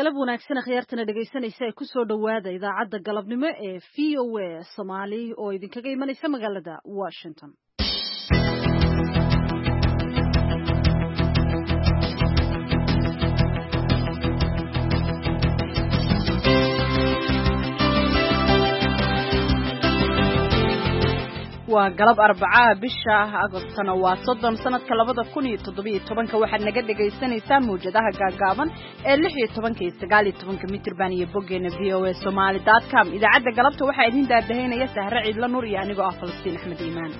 galab wanaagsan khiyaartana dhageysanaysa ay ku soo dhawaada idaacadda galabnimo ee VOA Soomaali oo idinkaga imanaysa magaalada Washington. waa galab Arbacaa bisha Agostana waa 30 sanadka 2017 waxaad naga dhageysanaysaa muujadaha gaagaaban ee 16 iyo 19 mitirban iyo bogeena voasomali.com idaacadda galabta waxaa idin daadaheynaya Sahra Ciidla Nuur iyo anigoo ah Falastiin Axmed Iimaan.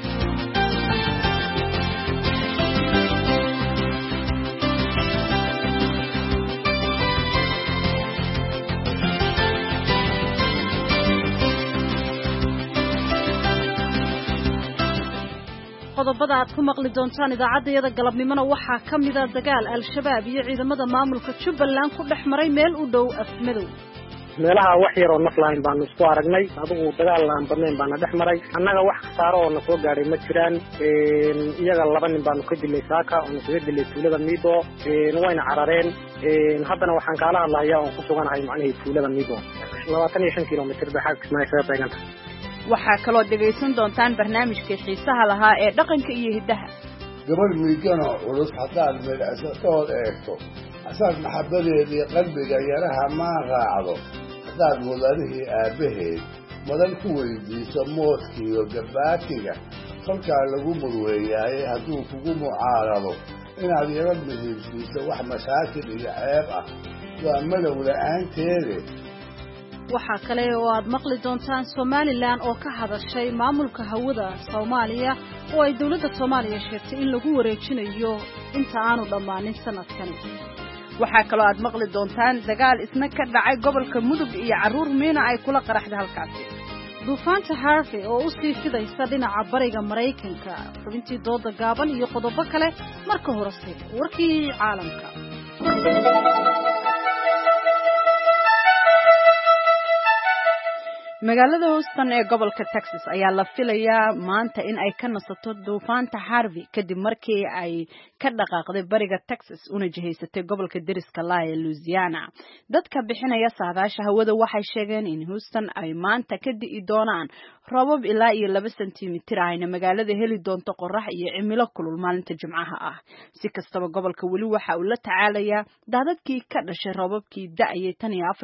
qodobada aad ku maqli doontaan idaacadda galabnimona waxaa ka mid ah dagaal al-shabaab iyo ciidamada maamulka Jubbaland ku dhexmaray meel u dhow Afmadow. meelaha wax yar oo naflaan baan isku aragnay adigu dagaal aan badnayn baan dhexmaray annaga wax khasaaro oo soo gaaray ma jiraan iyaga laba nin baan ka dilay saaka oo naga dilay tuulada Miido wayna carareen haddana waxaan kala hadlayaa oo ku suganahay macnaheedu tuulada Miido 25 kilomitir baxaag ismaayay taaganta. waxaa kaloo dhageysan doontaan barnaamijka xiisaha lahaa ee dhaqanka iyo hidaha. gabadh miigana culus hadaad meelaasatood eegto asaad maxabadeedii qalbiga yaraha ma raacdo hadaad mudanihii aabaheed madan ku weydiiso moodkiiyo gabaatiga kolkaa lagu murweeyaaye hadduu kugu mucaarado inaad yara muhiimsiiso wax mashaakil iyo ceeb ah waa madow la-aanteede. waxaa kale oo aad maqli doontaan Somaliland oo ka hadashay maamulka hawada Soomaaliya oo ay dawladda Soomaaliya sheegtay in lagu wareejinayo inta aanu dhamaanin sanadkan. waxaa kaloo aad maqli doontaan dagaal isna ka dhacay gobolka Mudug iyo caruur miina ay kula qaraxday halkaasi. duufaanta Harvey oo u sii fidaysa dhinaca bariga Mareykanka. xubintii dooda gaaban iyo qodobo kale marka horese warkii caalamka. magaalada Houston ee gobolka Texas ayaa la filayaa maanta in ay ka nasato duufaanta Harvey kadib markii ay ka dhaqaaqday bariga Texas una jihaysatay gobolka deriska la ee Louisiana. dadka bixinaya saadaasha hawada waxay sheegeen in Houston ay maanta ka di'i doonaan roobab ilaa iyo 2 sentimitir ayna magaalada heli doonto qorrax iyo cimilo kulul maalinta Jimcaha ah. si kastaba gobolka wali waxa uu la tacaalayaa daadadkii ka dhashay roobabkii da'ayay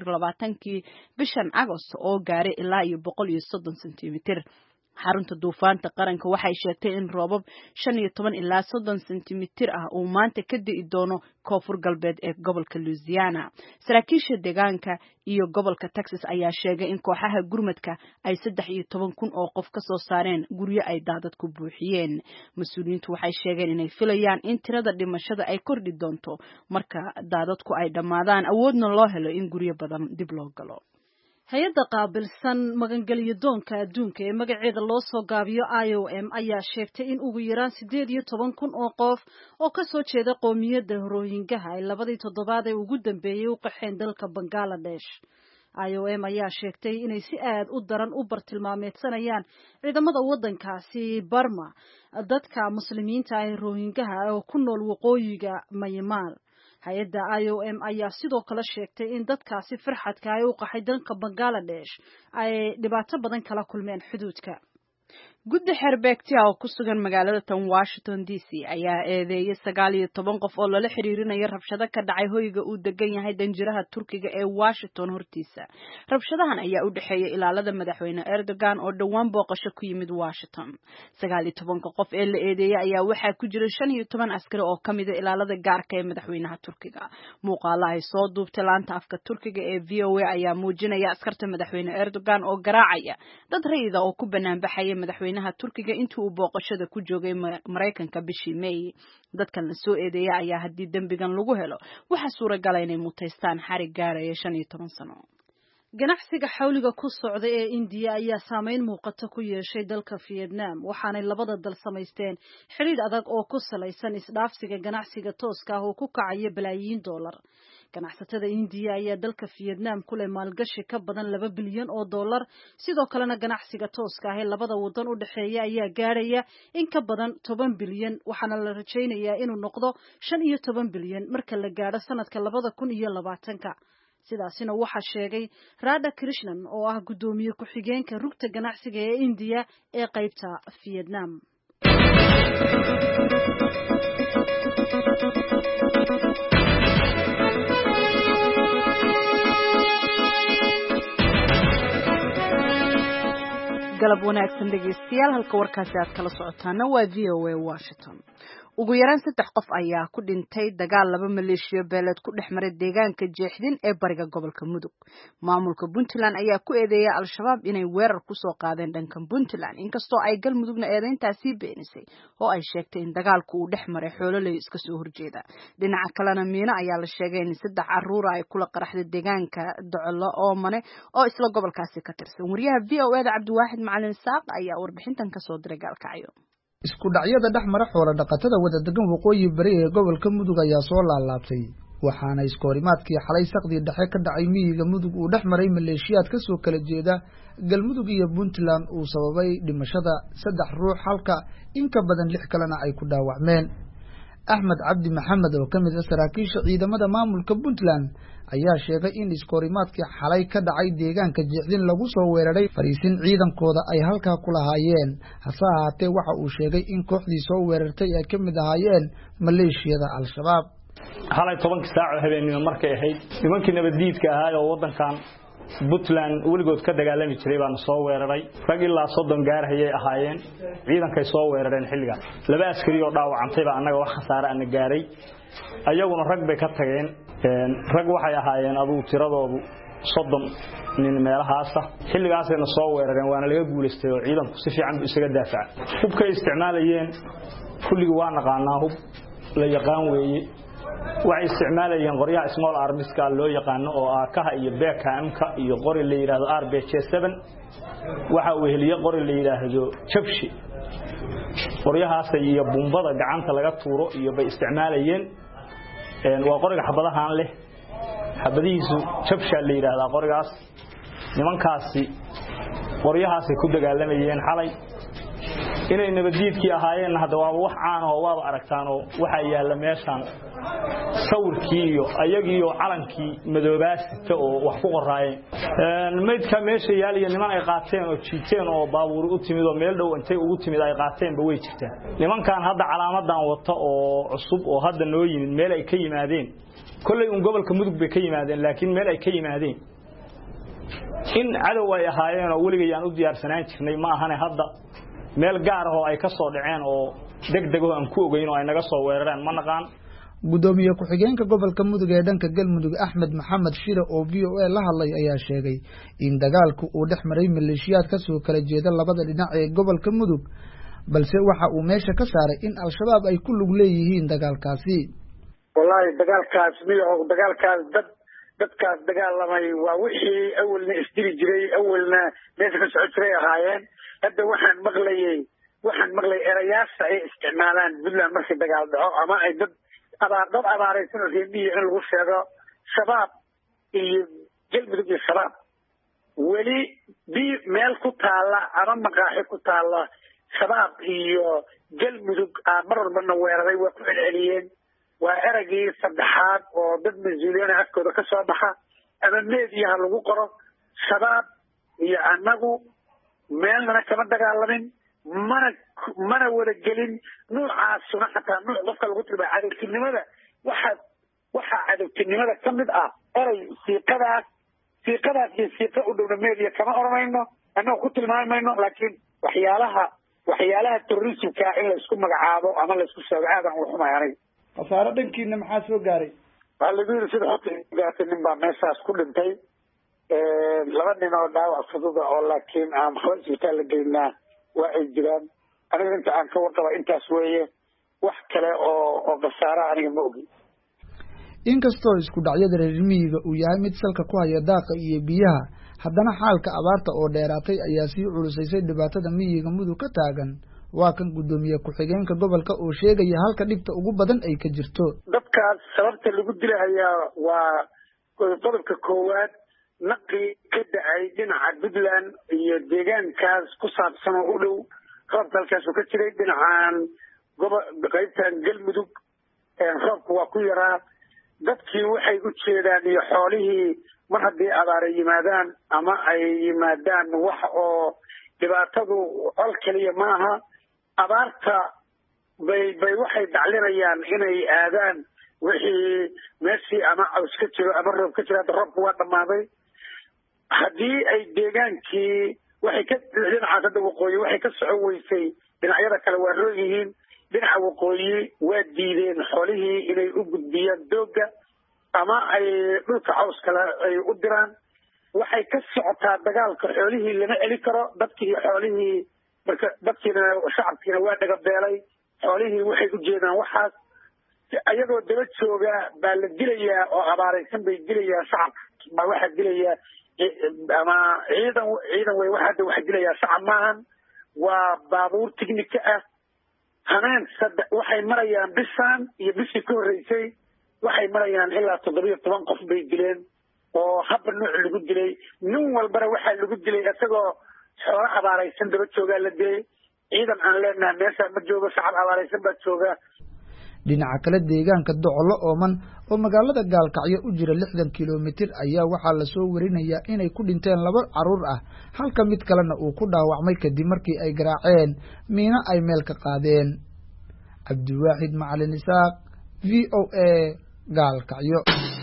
24 bishan Agosto oo gaaray ilaa iyo 130 sentimitir. xarunta duufaanta qaranka waxay sheegtay in roobab 15 ilaa 30 sentimitir ah uu maanta ka di'i doono koonfur galbeed ee gobolka Louisiana. saraakiisha deegaanka iyo gobolka Texas ayaa sheegay in kooxaha gurmadka ay 13,000 oo qof ka soo saareen guryo ay daadad ku buuxiyeen. mas'uuliyiintu waxay sheegeen inay filayaan in tirada dhimashada ay kordhi doonto marka daadadku ay dhamaadaan awoodna loo helo in guryo badan dib loo galo. hay-adda qaabilsan magangeliyo doonka adduunka ee magaceeda loo soo gaabiyo IOM ayaa sheegtay in ugu yaraan 18,000 oo qof oo ka soo jeeda qoomiyadda Rohingya ay 2 toddobaad ee ugu dambeeyay u qaxeen dalka Bangladesh. IOM ayaa sheegtay inay si aad u daran u bartilmaameedsanayaan ciidamada waddankaasi Burma dadka muslimiinta ah ee Rohingya oo ku nool waqooyiga Myanmar. hay-adda IOM ayaa sidoo kale sheegtay in dadkaasi farxadka ay u qaxay dalka Bangladesh ay dhibaato badan kala kulmeen xuduudka. guddi xerbeegti oo ku sugan magaalada tan Washington DC ayaa eedeeyay 19 qof oo lala xiriirinayo rabshado ka dhacay hoyga uu degan yahay danjiraha Turkiga ee Washington hortiisa. rabshadahan ayaa u dhaxeeyay ilaalada madaxweyne Erdogan oo dhawaan booqasho ku yimid Washington. 19 qof ee la eedeeyay ayaa waxaa ku jira 15 askari oo kamid ah ilaalada gaarka ee madaxweynaha Turkiga. muuqaalo ay soo duubtay laanta afka Turkiga ee VOA ayaa muujinaya askarta madaxweyne Erdogan oo garaacaya dad rayid ah oo ku banaanbaxaya madaxweynaha Turkiga intii uu booqashada ku joogay Mareykanka bishii May. dadkan la soo eedeeyay ayaa haddii dambigan lagu helo waxa suuragal ah inay mutaystaan xarig gaaraya 15 sano. ganacsiga xawliga ku socda ee India ayaa saameyn muuqata ku yeeshay dalka Vietnam waxaanay labada dal samaysteen xiriir adag oo ku salaysan isdhaafsiga ganacsiga tooska ah oo ku kacaya balaayiin dollar. ganacsatada India ayaa dalka Vietnam ku leh maalgashi ka badan $2 bilyan sidoo kalena ganacsiga tooska ah ee labada wadan u dhaxeeya ayaa gaaraya in ka badan 10 bilyan waxaana la rajaynayaa inuu noqdo 15 bilyan marka la gaaro sanadka 2020 sidaasina waxa sheegay Radha Krishnan oo ah gudoomiye ku-xigeenka rugta ganacsiga ee India ee qaybta Vietnam. galab wanaagsan dhegeystayaal halka warkaasi aad kala socotaana waa VOA Washington. ugu yaraan 3 qof ayaa ku dhintay dagaal 2 maleeshiyo beeleed ku dhexmaray deegaanka Jeexdin ee bariga gobolka Mudug. Maamulka Puntland ayaa ku eedeeyay Al-Shabaab inay weerar ku soo qaadeen dhanka Puntland inkastoo ay Galmudugna eedeyntaasi beenisay oo ay sheegtay in dagaalku uu dhexmaray xoololey iska soo horjeeda. Dhinaca kalena Miina ayaa la sheegay in 3 caruur ay kula qaraxday deegaanka Docolo oo Mane oo isla gobolkaasi ka tirsan. Wariyaha VOA Cabdiwaaxid Macalin Saaq ayaa warbixintan ka soo diray Gaalkacyo. isku dhacyada dhexmara xoolo dhaqatada wada degan waqooyi bari ee gobolka Mudug ayaa soo laalaabtay waxaana iskoorimaadkii xalay saqdii dhexe ka dhacay miyiga Mudug uu dhexmaray maleeshiyaad ka soo kala jeeda Galmudug iyo Puntland uu sababay dhimashada 3 ruux halka in ka badan 6 kalena ay ku dhaawacmeen. Ahmed Cabdi Maxamed oo kamid ah saraakiisha ciidamada maamulka Puntland ayaa sheegay in iskoorimaadkii xalay ka dhacay deegaanka Jeexdin lagu soo weeraray fariisin ciidankooda ay halka ku lahaayeen hase ahaatee waxa uu sheegay in kooxdii soo weerartay ay kamid ahaayeen maleeshiyada Al-Shabaab. xalay 10 saac habeenimo markay ahayd nimankii nabadiidka ahaa oo wadankan Puntland weligood ka dagaalami jiray baan soo weeraray rag ilaa 30 gaar hayay ahaayeen ciidankay soo weerareen xilligaas 2 askari oo dhaawacantay baa anaga wax khasaare aan gaaray ayaguna rag bay ka tageen rag waxay ahaayeen aduu tiradoodu 30 nin meelahaas xilligaasna soo weerareen waana laga guuleystay oo ciidanku si fiican isaga daafacay hubka isticmaalayeen kulliga waa naqaanaa hub la yaqaan weeye waxay isticmaalayeen qoryaha small arms ka loo yaqaano oo kaha iyo BKM-ka iyo qori la yiraahdo RBJ7 waxa uu heliyay qori la yiraahdo jabshi qoryahaas iyo bumbada gacanta laga tuuro iyo bay isticmaalayeen waa qoriga xabadahan leh xabadihiisu jabsha la yiraahdo qorigaas nimankaasi qoryahaas ku dagaalamayeen xalay inay nabadiidkii ahaayeen hadda waa wax caan ah oo waaba aragtaan oo waxa yaala meeshan sawirkii iyo ayagiyo calankii madoobaasta oo wax ku qoraayeen meedka meesha yaaliyo niman ay qaateen oo jiiteen oo baabuur u timid oo meel dhow intay ugu timid ay qaateen ba way jirtaa nimankan hadda calaamadan wata oo cusub oo hadda noo yimid meel ay ka yimaadeen kulay un gobolka Mudug bay ka yimaadeen laakiin meel ay ka yimaadeen in cadow ay ahaayeen oo weligeeyaan u diyaarsanaan jirnay ma ahane hadda meel gaar ah oo ay ka soo dhaceen oo degdeg ah aan ku ogeyn oo ay naga soo weerareen ma naqaan. gudoomiye ku-xigeenka gobolka Mudug ee dhanka Galmudug Ahmed Maxamed Shire oo VOA la hadlay ayaa sheegay in dagaalku uu dhexmaray maleeshiyaad ka soo kala jeeda labada dhinac ee gobolka Mudug balse waxa uu meesha ka saaray in Al-Shabaab ay ku lug leeyihiin dagaalkaasi. wallahi dagaalkaas dadkaas dagaalamay waa wixii awalna isdiri jiray awalna meesha ka socod jiray ahaayeen hadda waxaan maqlay erayaasha ay isticmaalaan Puntland markii dagaal dhaco ama ay dad abaaraysan oo reebiyo in lagu sheego shabaab iyo Galmudug iyo shabaab weli meel ku taala ama maqaaxi ku taala shabaab iyo Galmudug mar walbana weeraray waa ku celceliyeen waa eragii saddexaad oo dad mas'uuliyiin afkooda ka soo baxa ama meediyaha lagu qoro shabaab iyo anagu meelna kama dagaalamin mana wada gelin noocaasuna xataa nooc qofka lagu tilmaamay cadowtinimada waxa cadowtinimada ka mid ah eray siiqadaas iyo siiqa u dhowna meediya kama oranayno annagu ku tilmaamayno laakiin waxyaalaha terrorismka in la isku magacaabo ama la isku sheego aadan u xumaanay khasaare dhankiina maxaa soo gaaray waa lagu yiri sida xogta nin baa meeshaas ku dhintay 2 nin oo dhaawac fudud oo laakiin aan hospital la geynaa waa ay jiraan aniga inta aan ka warqaba intaas weeye wax kale oo khasaare aniga ma ogi inkastoo isku dhacyada reer miyiga uu yahay mid salka ku haya daaqa iyo biyaha haddana xaalka abaarta oo dheeraatay ayaa sii culusaysay dhibaatada miyiga Mudug ka taagan waa kan gudoomiye ku-xigeenka gobolka oo sheegaya halka dhibta ugu badan ay ka jirto dadka dadkaas sababta lagu dilahayaa waa qodobka koowaad naqi ka dhacay dhinaca Puntland iyo deegaankaas ku saabsan oo u dhow roobka halkaas ka jiray dhinacan qaybtan Galmudug roobku waa ku yaraa dadkii waxay u jeedaan iyo xoolihii mar haddii abaar yimaadaan ama ay yimaadaan wax oo dhibaatadu col kaliya maaha abaarta bay waxay daclinayaan inay aadaan wixii meeshii ama caws ka jiro ama roob ka jira roobku waa dhamaaday haddii ay deegaankii waxay ka dhinacaas hadda waqooyi waxay ka socon weysay dhinacyada kale waa roon yihiin dhinaca waqooyi waa diideen xoolihii inay u gudbiyaan dooga ama ay dhulka caws kale ay u diraan waxay ka socotaa dagaalka xoolihii lama celi karo dadkii xoolihii marka dadkiina shacabkiina waa dhagabeelay xoolihii waxay u jeedaan waxaas ayagoo daba jooga baa la dilayaa oo abaaraysan bay dilayaa shacabka baa waxaa dilayaa ama ciidan way waxa dilayaa shacab maahan waa baabuur tignika ah haneen waxay marayaan bishaan iyo bishii ka horreysay waxay marayaan ilaa 17 qof bay dileen oo habba nooc lagu dilay nin walbana waxaa lagu dilay isagoo xoolo abaaraysan daba joogaa la dilay ciidan aan leenahay meesha ma joogo shacab abaaraysan baa jooga dhinaca kale deegaanka Docolo Ooman oo magaalada Gaalkacyo u jira 60 kiiloomitir ayaa waxaa la soo warinayaa inay ku dhinteen 2 caruur ah halka mid kalena uu ku dhaawacmay kadib markii ay garaaceen miina ay meel ka qaadeen Cabdiwaxid Macalin Isaaq VOA Gaalkacyo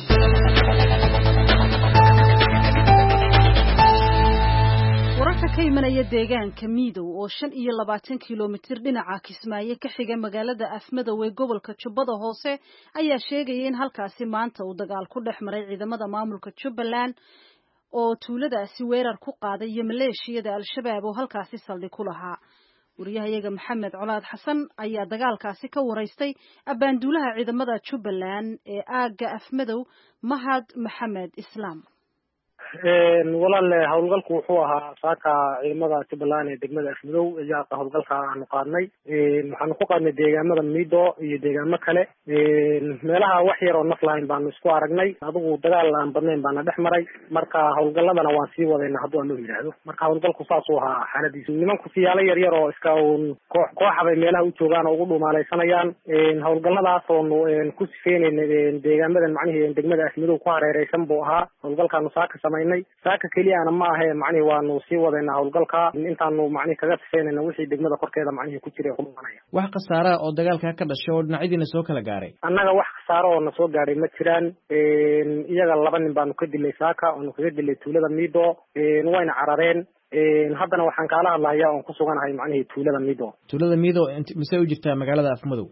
ka imanaya deegaanka Miidow oo 25 kiiloomitir dhinaca Kismaayo ka xiga magaalada Afmadow ee gobolka Jubbada Hoose ayaa sheegay in halkaasi maanta uu dagaal ku dhexmaray ciidamada maamulka Jubbaland oo tuuladaasi weerar ku qaaday iyo maleeshiyada Al-Shabaab oo halkaasi saldhig ku lahaa wariyahayaga Maxamed Colaad Xasan ayaa dagaalkaasi ka wareystay abaanduulaha ciidamada Jubbaland ee aaga Afmadow Mahad Maxamed Islaam walaal hawlgalku wuxuu ahaa saaka ciidamada Jubbaland ee degmada Afmadow ayaa hawlgalka aanu qaadnay waxaanu ku qaadnay deegaamada Miido iyo deegaamo kale meelaha wax yar oo naflayn baanu isku aragnay adigu dagaal aan badnayn baana dhex maray marka hawlgaladana waan sii wadayna haddii aan loo yiraahdo marka hawlgalku saas uu ahaa xaaladiisu nimanku siyaalo yar yar oo iska kooxabay meelaha u joogaan oo ugu dhumaalaysanayaan hawlgaladaas oo ku sifeynay deegaamadan macnaheedu degmada Afmadow ku hareeraysan buu ahaa hawlgalkaanu saaka saaka kaliya ana ma ahe macnaheedu waanu sii wadayna hawlgalka intaanu macnaheedu kaga sifeynayna wixii degmada korkeeda macnaheedu ku jiray qumanaya wax khasaara oo dagaalka ka dhashay oo dhinacyadiina soo kala gaaray annaga wax khasaaro oo na soo gaaray ma jiraan iyaga 2 nin baanu ka dilay saaka oo kaga dilay tuulada Miido wayna carareen haddana waxaan kaala hadlayaa oo ku suganahay macnaheedu tuulada Miido mise u jirtaa magaalada Afmadow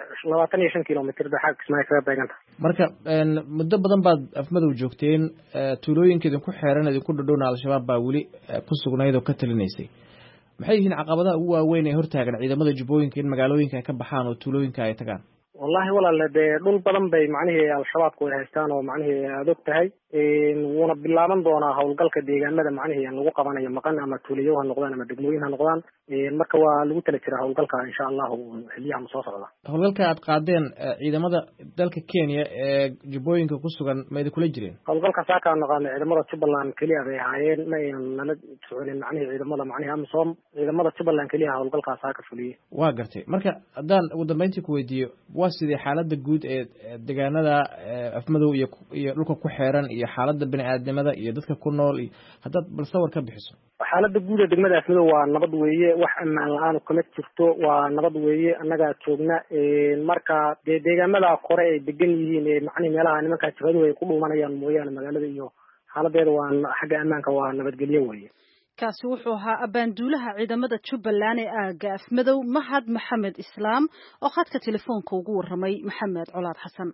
25 kiiloomitir xaq Kismaayo kaga beeganta marka muddo badan baad Afmadow joogteen tuulooyinkeedu ku xeeran idinku dhadhowna Al-Shabaab baa wali ku sugnayd oo ka talinaysay maxay yihiin caqabadaha ugu waaweyn ee hortaagan ciidamada Jubbooyinka in magaalooyinka ay ka baxaan oo tuulooyinka ay tagaan wallahi walaal dhul badan bay macnaheedu Al-Shabaab ku haystaan oo macnaheedu aad og tahay wuuna bilaaban doonaa hawlgalka deegaamada macnaheedu lagu qabanayo maqan ama tuuliyo ha noqdaan ama degmooyin ha noqdaan marka waa lagu tala jiraa hawlgalka insha Allah xiliyaha soo socda hawlgalka aad qaadeen ciidamada dalka Kenya ee Jubbooyinka ku sugan ma idin kula jireen hawlgalka saaka aan naqaan ciidamada Jubbaland kaliya ay ahaayeen ma aynan soconin macnaheedu ciidamada macnaheedu Amisom ciidamada Jubbaland kaliya hawlgalka saaka fuliyay waa gartay marka hadaan ugu dambeyntii ku weydiiyo waa sidii xaaladda guud ee deegaanada Afmadow iyo dhulka ku xeeran iyo xaaladda bini'aadamada iyo dadka ku nool haddaad bal sawir ka bixiso xaaladda guud ee degmada Afmadow waa nabad weeye wax ammaan la'aan kama jirto waa nabad weeye annaga joogna marka deegaamada kore ay degan yihiin ee macnaheedu meelaha nimanka jabadu ay ku dhuumanayaan mooyaan magaalada iyo xaaladeeda waa xagga ammaanka waa nabadgelyo weeye kaasi wuxuu ahaa abaanduulaha ciidamada Jubbaland ee aaga Afmadow Mahad Maxamed Islaam oo khadka telefoonka ugu waramay Maxamed Colaad Xasan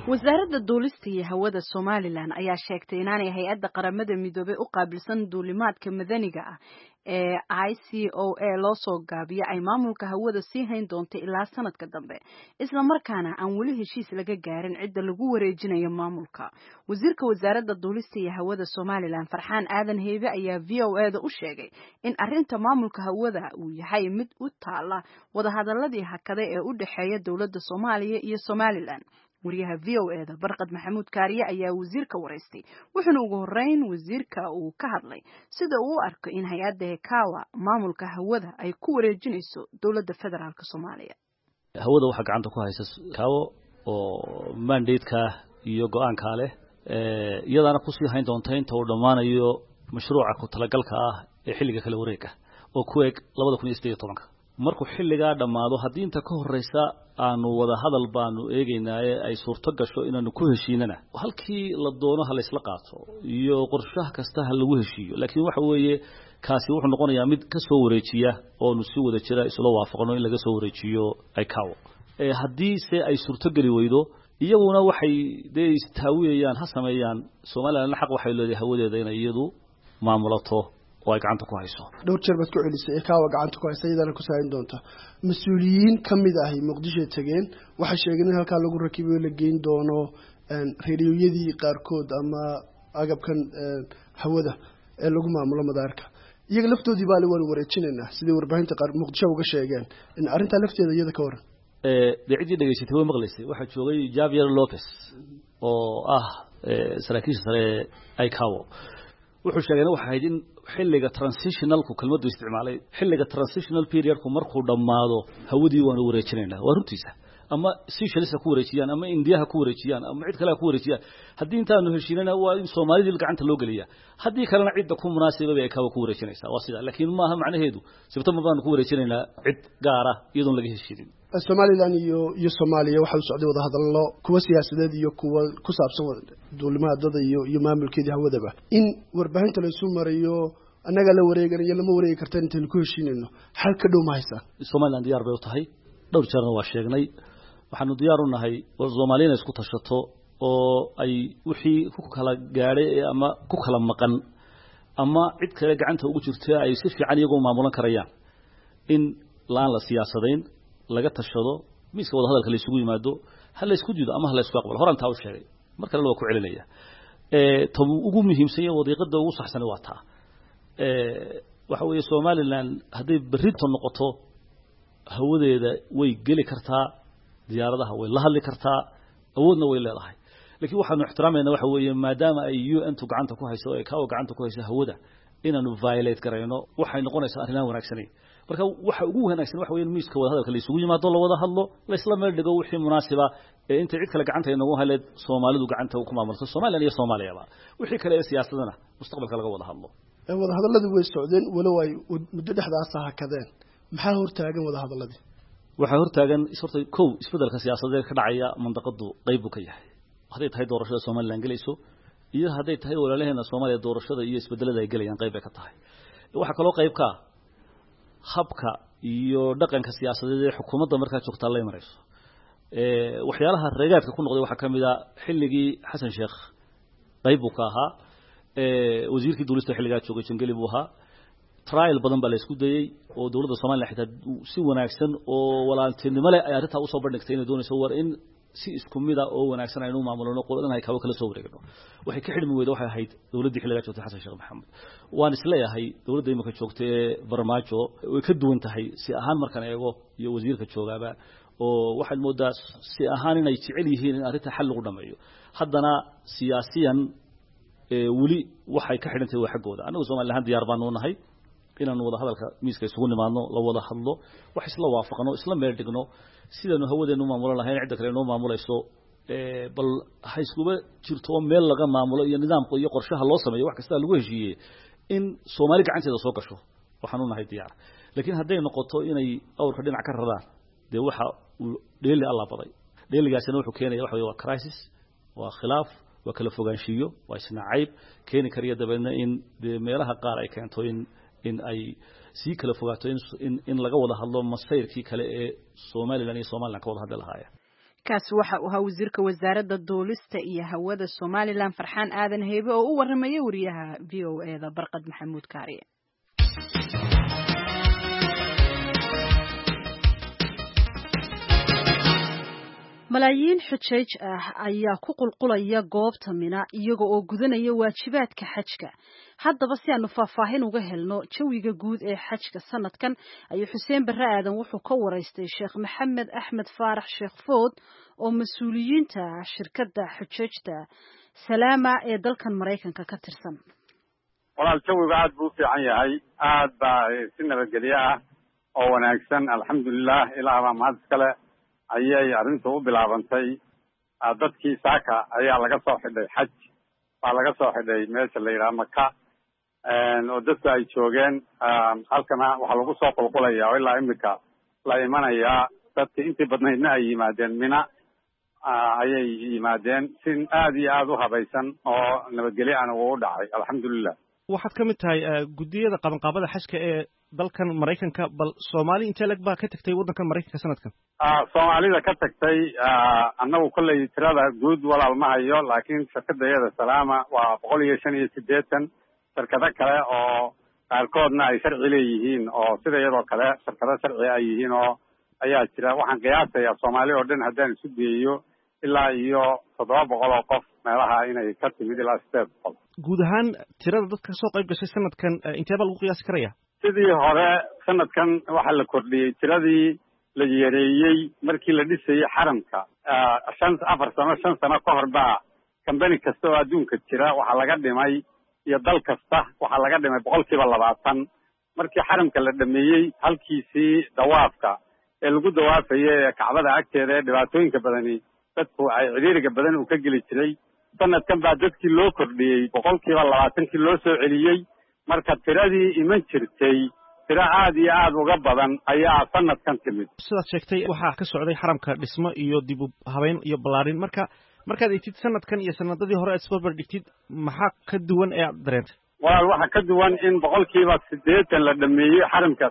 wasaaradda duulista iyo hawada Somaliland ayaa sheegtay inaanay hay'adda qaramada midoobay u qaabilsan duulimaadka madaniga ah ee ICOA loo soo gaabiyo ay maamulka hawada sii hayn doonto ilaa sanadka dambe isla markaana aan weli heshiis laga gaarin cidda lagu wareejinayo maamulka wasiirka wasaaradda duulista iyo hawada Somaliland Farxaan Aadan Heebe ayaa VOA-da u sheegay in arrinta maamulka hawada uu yahay mid u taala wada hadaladii hakada ee u dhaxeeya dawladda Soomaaliya iyo Somaliland wariyaha VOA-da Barqad Maxamuud Kaariye ayaa wasiirka wareystay wuxuuna ugu horeyn wasiirka uu ka hadlay sida uu u arko in hay'adda Kawa maamulka hawada ay ku wareejinayso dawladda federaalka Soomaaliya hawada waxa gacanta ku haysa Kawa oo mandate-ka iyo go'aanka leh iyadana ku sii hayn doonta inta uu dhamaanayo mashruuca ku talagalka ah ee xilliga kala wareega oo ku eeg 2018 markuu xilliga dhamaado hadii inta ka horeysa aanu wada hadal baanu eegaynaa ay suurto gasho inaanu ku heshiinana halkii la doono hal isla qaato iyo qorshaha kasta hal lagu heshiiyo laakiin waxa weeye kaasi wuxuu noqonayaa mid ka soo wareejiya oo nu si wada jira isla waafaqno in laga soo wareejiyo ICAO hadii se ay suurto gali weydo iyaguna waxay istaawiyayaan ha sameeyaan Soomaaliland xaq waxay leedahay hawadeeda in iyadu maamulato way gacanta ku hayso dhowr jeer baad ku celisay Kawa gacanta ku hayso iyadana ku saarin doonta mas'uuliyiin kamid ah Muqdisho tageen waxa sheegeen in halka lagu rakibayo la geyn doono reeriyadii qaarkood ama agabkan hawada ee lagu maamulo madaarka iyaga laftoodii baa la wareejinayna sidii warbaahinta qaar Muqdisho uga sheegeen in arinta lafteeda iyada ka waran decidii dhageysatay way maqlaysay waxa joogay Javier Lopez oo saraakiisha sare ICAO wuxuu sheegay waxa hayd in xilliga transitionalku kelmadu isticmaalay xilliga transitional periodku markuu dhamaado hawadii waan wareejinaynaa waa runtiisa ama Seychelles ku wareejiyaan ama India ku wareejiyaan ama cid kale ku wareejiyaan hadii intaanu heshiinana waa in Soomaalida gacanta loo galiyaa hadii kalena cid ku munaasabada ay ku wareejinaysaa waa sida laakiin maaha macnaheedu sababta ma baan ku wareejinaynaa cid gaar ah iyadoo laga heshiinin Somaliland iyo Soomaaliya waxa uu socday wada hadallo kuwa siyaasadeed iyo kuwa ku saabsan duulimaadada iyo maamulkeeda hawadaba in warbaahinta la soo marayo anaga la wareeganayo lama wareegi kartaan intaan ku heshiinayno hal ka dhow ma haysan Somaliland diyaar bay u tahay dhowr jeerna waa sheegnay waxaanu diyaar u nahay Soomaaliya isku tashato oo ay wixii ku kala gaaray ama ku kala maqan ama cid kale gacanta ugu jirtay ay si fiican iyagu maamulan karayaan in laan la siyaasadeyn laga tashado miiska wada hadalka la isugu yimaado hal la isku diido ama hal la isku aqbalo horanta uu sheegay marka la ku celinaya tan ugu muhiimsan ee wadiiqada ugu saxsan waa taa waxa weeye Somaliland haday berrito noqoto hawadeeda way gali kartaa diyaaradaha way la hadli kartaa awoodna way leedahay laakiin waxaanu ixtiraamayna waxa weeye maadaama ay UN gacanta ku hayso ay Kawa gacanta ku hayso hawada inaanu violate garayno waxay noqonaysaa arrin wanaagsan marka waxa ugu wanaagsan waxa weeye miiska wada hadalka la isugu yimaado la wada hadlo la isla meel dhigo wixii munaasaba ee inta cid kale gacanta inagu haleed Soomaalidu gacanta ku maamulto Soomaaliland iyo Soomaaliyaba wixii kale ee siyaasadana mustaqbalka laga wada hadlo wada hadalladu way socdeen walow ay muddo dhexdaas hakadeen maxaa hortaagan wada hadalladii waxa hortaagan isbeddelka siyaasadeed ka dhacaya mandaqadu qayb ka yahay haday tahay doorashada Soomaaliland galayso iyo haday tahay walaalaheena Soomaaliya doorashada iyo isbeddelada ay galayaan qayb ka tahay waxa kale oo qayb ka habka iyo dhaqanka siyaasadeed ee xukuumadda markaa joogta la imarayso waxyaalaha reegaadka ku noqday waxa kamid ah xilligii Xasan Sheekh qayb ka ahaa wasiirkii duulista xilliga joogay Jangeli buu ahaa trial badan baa la isku dayay oo dawladda Soomaaliya xitaa si wanaagsan oo walaaltinimo leh ay arrinta u soo bandhigtay inay doonayso war in si isku mid ah oo wanaagsan aynu maamulno qododan ay kala soo wareegno waxay ka xidhmi weyday waxay ahayd dawladda xilliga joogtay Xasan Sheekh Maxamed waan isleeyahay dawladda imika joogtay Barmaajo way ka duwan tahay si ahaan markan eego iyo wasiirka joogaba oo waxay moodaa si ahaan inay jecel yihiin in arrinta xal lagu dhameeyo haddana siyaasiyan wali waxay ka xidhantay wax xagooda anagu Soomaaliland diyaar baan u nahay inaan wada hadalka miiska isugu nimaadno la wada hadlo wax isla waafaqno isla meel dhigno sidanu hawadeenu maamulan lahayn cid kale inoo maamulayso bal hayskuba jirto meel laga maamulo iyo nidaamka iyo qorshaha loo sameeyo wax kasta lagu heshiiyay in Soomaali gacanteeda soo gasho waxaan u nahay diyaar laakiin haday noqoto inay awrka dhinac ka radaan de waxa dheeli alla baday dheeligaasina wuxuu keenayaa waxa waa crisis waa khilaaf waa kala fogaanshiyo waa isnaacayb keeni kariya dabeedna in meelaha qaar ay keento in ay si kala fogaato in laga wada hadlo masayrkii kale ee Soomaaliland iyo Soomaaliland ka wada hadal lahaayeen kaas waxa uu ahaa wasiirka wasaaradda duulista iyo hawada Somaliland Farxaan Aadan Heybe oo u warramay wariyaha VOA-da Barqad Maxamuud Kaariye. malaayiin xujaaj ah ayaa ku qulqulaya goobta Mina iyaga oo gudanaya waajibaadka xajka. haddaba si aanu faahfaahin uga helno jawiga guud ee xajka sanadkan ayuu Xuseen Barre Aadan wuxuu ka waraystay Sheekh Maxamed Axmed Faarax Sheekh Food oo mas'uuliyiinta shirkadda xujaajta Salaama ee dalkan Mareykanka ka tirsan. walaal jawiga aad buu fiican yahay, aad baa si nabadgelyo ah oo wanaagsan, alxamdulilah. ilaa baa mahad iskale ayay arrintu u bilaabantay. dadkii saaka ayaa laga soo xidhay xaj, baa laga soo xidhay meesha la yidhaha Maka, oo dadku ay joogeen. halkana waxaa lagu soo qulqulaya oo ilaa imika la imanayaa. dadka intii badnaydna ay yimaadeen Mina ayay yimaadeen si aad iyo aad u habaysan oo nabadgelyo aan ugu dhacay, alxamdulilah. waxaad ka mid tahay guddiyada qabanqaabada xajka ee dalkan Mareykanka, bal Soomaali intee lag baa ka tagtay waddankan Mareykanka sanadkan? Soomaalida ka tagtay annagu kolley tirada guud walaal ma hayo, laakiin shirkadayada Salaama waa 185 shirkado kale oo qaarkoodna ay sharci leeyihiin oo sida iyadoo kale shirkado sharci ay yihiin oo ayaa jira. waxaan qiyaasayaa Soomaali oo dhan haddaan isu geeyo ilaa iyo 700 oo qof meelaha inay ka timid ilaa 800. guud ahaan tirada dadka soo qayb gashay sanadkan intee baa lagu qiyaasi karaya? sidii hore sanadkan waxaa la kordhiyey tiradii la yareeyey markii la dhisayey xaramka. 5 sano ka hor baa kambani kasta oo adduunka jira waxaa laga dhimay, iyo dal kasta waxaa laga dhimay 20%. markii xaramka la dhameeyey halkiisii dawaafka ee lagu dawaafayay ee Kacbada agteeda ee dhibaatooyinka badani dadku ay ciriiriga badan uu ka geli jiray, sanadkan baa dadkii loo kordhiyey 20% loo soo celiyey. marka tiradii iman jirtay tira aad iyo aad uga badan ayaa sanadkan timid. sidaad sheegtay waxaa ka socday xaramka dhismo iyo dib u habeyn iyo ballaarin. markaad eegtid sanadkan iyo sanadadii hore aad isbarbar dhigtid, maxaa ka duwan ee aad dareentay? walaal waxaa ka duwan in 80% la dhameeyey xaramka,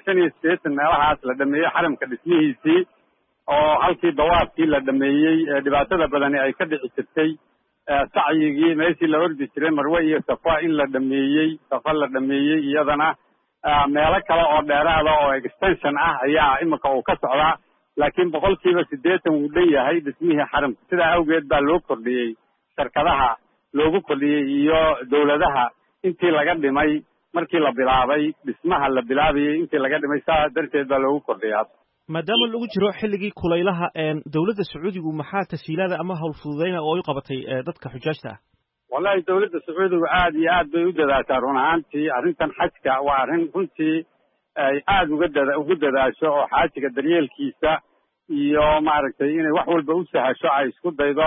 85 meelahaas la dhameeyey xaramka dhismihiisii, oo halkii dawaafkii la dhameeyey dhibaatada badani ay ka dhici jirtay. sacyigii meeshii la ordi jiray Marwe iyo Safa in la dhameeyey, Safa la dhameeyey iyadana. meelo kale oo dheeraada oo extension ah ayaa imika uu ka socdaa, laakiin 80% wuu dhan yahay dhismihii xaramka. sidaa awgeed baa loo kordhiyey shirkadaha, loogu kordhiyey iyo dawladaha intii laga dhimay markii la bilaabay dhismaha la bilaabayay intii laga dhimay. saa darteed baa loogu kordhiyaa. maadaama lagu jiro xilligii kulaylaha, dawladda Sacuudigu maxaa tasiilada ama hawl fududeyna oo ay qabatay dadka xujaajta ah? wallahi dawladda Sacuudigu aad iyo aad bay u dadaashaa run ahaantii. arrintan xajka waa arrin runtii ay aad ugu dadaasho oo xaajiga daryeelkiisa iyo maaragtay inay wax walba u sahasho ay isku daydo.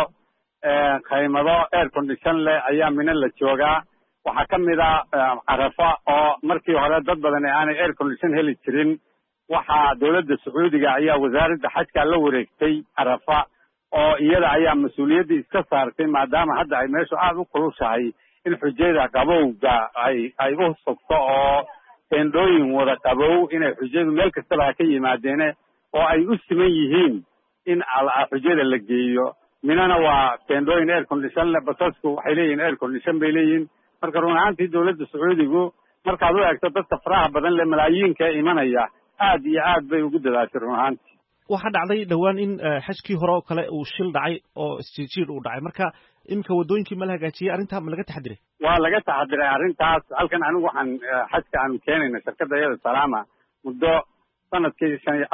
qaymado air condition leh ayaa Mina la joogaa. waxaa ka mid ah Carafa oo markii hore dad badan aanay air condition heli jirin. waxaa dawladda Sacuudiga ayaa wasaaradda xajka la wareegtay Carafa, oo iyada ayaa mas'uuliyadda iska saartay maadaama hadda ay meeshu aad u kulushahay in xujayda qabowga ay u sugto oo teendhooyin wada qabow inay xujaydu meel kastaba ka yimaadeen oo ay u siman yihiin in xujayda la geeyo. Minana waa teendhooyin air condition leh, basasku waxay leeyihiin air condition bay leeyihiin. marka run ahaantii dawladda Sacuudigu markaad u eegto dadka faraha badan leh malaayiinka imanaya aad iyo aad bay ugu dadaashay run ahaantii. waxaa dhacday dhowaan in xajkii hore oo kale uu shil dhacay oo isjiir uu dhacay. marka iminka wadooyinkii ma la hagaajiyey? arrintaa ma laga taxadiray? waa laga taxadiray arrintaas. halkan anigu waxaan xajka aanu keenayna shirkadayada Salaama muddo sanadkii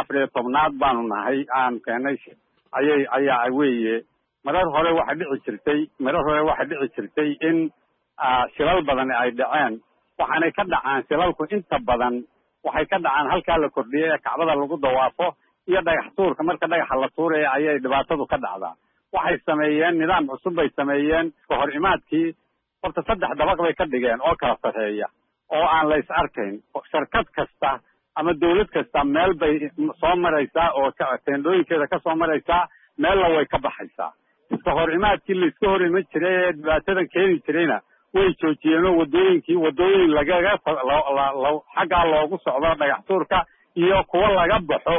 14 baanu nahay aan keenay ayaa weeye. marar hore waxa dhici jirtay in shilal badan ay dhaceen. waxaanay ka dhacaan shilalku inta badan waxay ka dhacaan halkaa la kordhiyey ee Kacbada lagu dawaafo iyo dhagax tuurka. marka dhagaxa la tuuraya ayay dhibaatadu ka dhacdaa. waxay sameeyeen nidaam cusub bay sameeyeen. ka hor imaadkii horta 3 dabaq bay ka dhigeen oo kala sarreeya oo aan la is arkayn. shirkad kasta ama dawlad kasta meel bay soo maraysaa oo teendhooyinkeeda ka soo maraysaa, meelna way ka baxaysaa. ka hor imaadkii la iska hor iman jiray ee dhibaatadan keeni jirayna way joojiyeen oo wadooyin lagaga xaggaa loogu socdo dhagax tuurka iyo kuwa laga baxo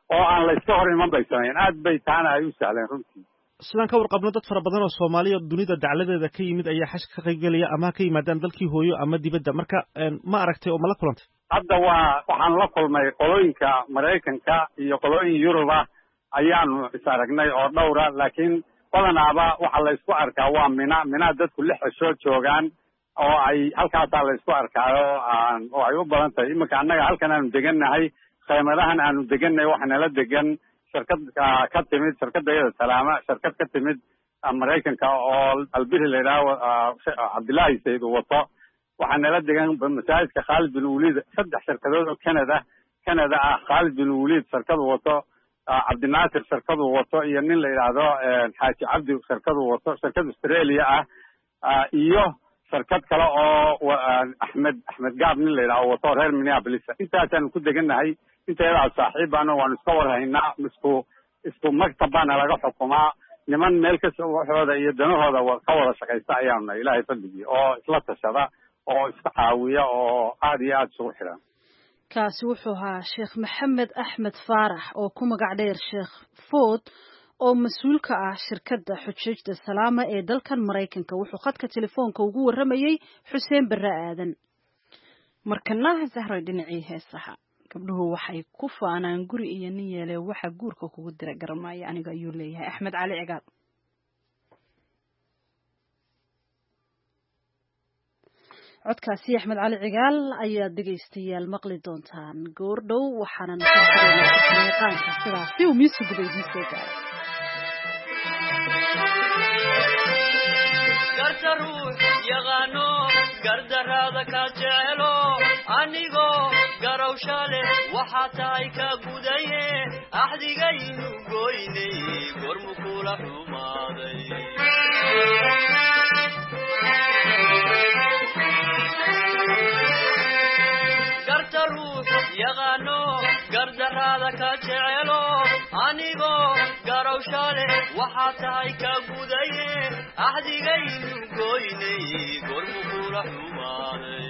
oo aan la iska hor iman bay sameeyeen aad bay taana ay u sahleen runtii sidaan ka warqabno dad fara badan oo Soomaaliya dunida dacaladeeda ka yimid ayaa xashka ka qayb galaya ama ka yimaadaan dalkii hooyo ama dibadda marka ma aragtay oo ma la kulantay hadda waxaan la kulmay qolooyinka Mareykanka iyo qolooyin Yurub ah ayaanu is aragnay oo dhowra laakiin badanaaba waxa la isku arkaa waa mina dadku lix soo joogaan oo ay halkaas la isku arkaayo oo ay u badan tahay iminka annaga halkan aanu degannahay qaymadahan aanu degannahay waxaana la degan shirkad ka timid shirkadayada salaama shirkad ka timid Mareykanka oo albiri la yiraahdo Cabdullaahi Sayd wato waxaana la degan masaajidka Khalid bin Waliid saddex shirkadood oo Canada ah Khalid bin Waliid shirkad wato Cabdinaasir shirkad wato iyo nin la yiraahdo Xaaji Cabdi shirkad wato shirkad Australia ah iyo shirkad kale oo Ahmed Gaab nin la yiraahdo wato reer Minneapolis intaasaan ku degannahay inteeda saaxiibana waan iska warhaynaa isku maktabana laga xukumaa niman meel ka soo waxooda iyo danahooda ka wada shaqaysta ayaana Ilaahay fadliyo oo isla tashada oo iska caawiya oo aad iyo aad soo xiran kaasi wuxuu ahaa Sheekh Maxamed Axmed Faarax oo ku magac dheer Sheekh Food oo mas'uul ka ah shirkadda Xujajda Salaama ee dalkan Mareykanka wuxuu khadka telefoonka ugu waramayay Xuseen Barre Aadan markana Zahra dhinacii heesaha gabdhuhu waxay ku faanaan guri iyo nin yeelay waxa guurka kugu dira garmaaya aniga ayuu leeyahay Axmed Cali Cigaal codkaasi Axmed Cali Cigaal ayaa dhageystayaal maqli doontaan goordhow waxaana naqaanka sidaasi uu music baydiisay garta ruux yaqaano gardarada ka jecelo anigo garawshale waxa tahay ka gudaye ahdigaynu goynay gormu kula xumaaday garta ruux yaqaano gardarada ka jecelo anigo garawshale waxa tahay ka gudaye ahdigaynu goynay gormu kula xumaaday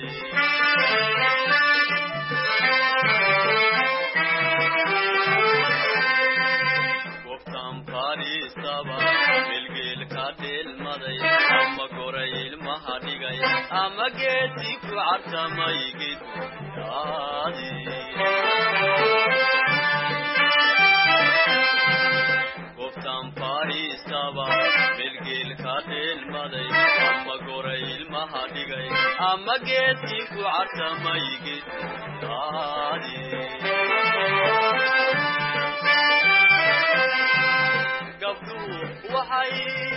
goftan fariistaba milgeel ka dhelmaday ama goray ilmaha dhigay ama geesi ku cartamay geedyaadi goftan fariistaba milgeel ka dhelmaday ama goray ilmaha dhigay ama geesi ku cartamay geedyaadi waxay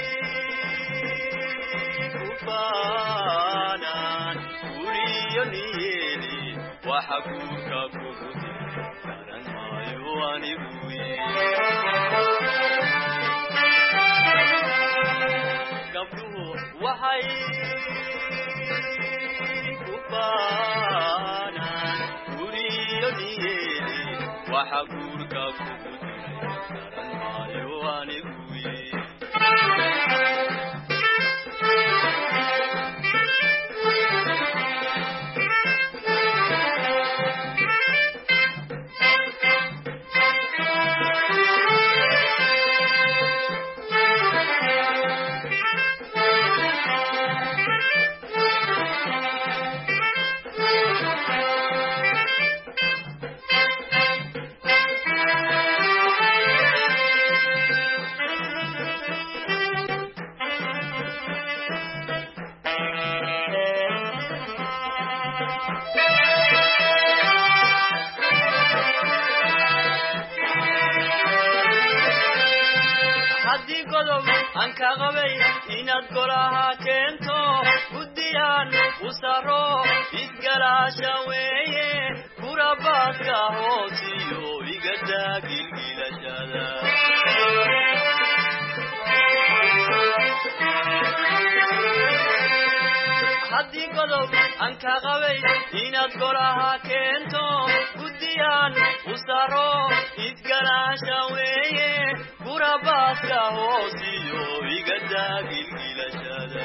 ku faanaan guriyo niyeeli waxa guurka kugu daran maayo anigu gabdhuhu waxay ku faanaan guriyo niyeeli waxa guurka kugu daran maayo anigu anka qabay inaad golaha keento gudiyaan usaro isgalaasha weeye kurabaadka hoosiyo igada gilgilashada haddii godob anka qabay inaad golaha keento gudiyaan usaro isgalaasha weeye kurabaadka hoosiyo igada gilgilashada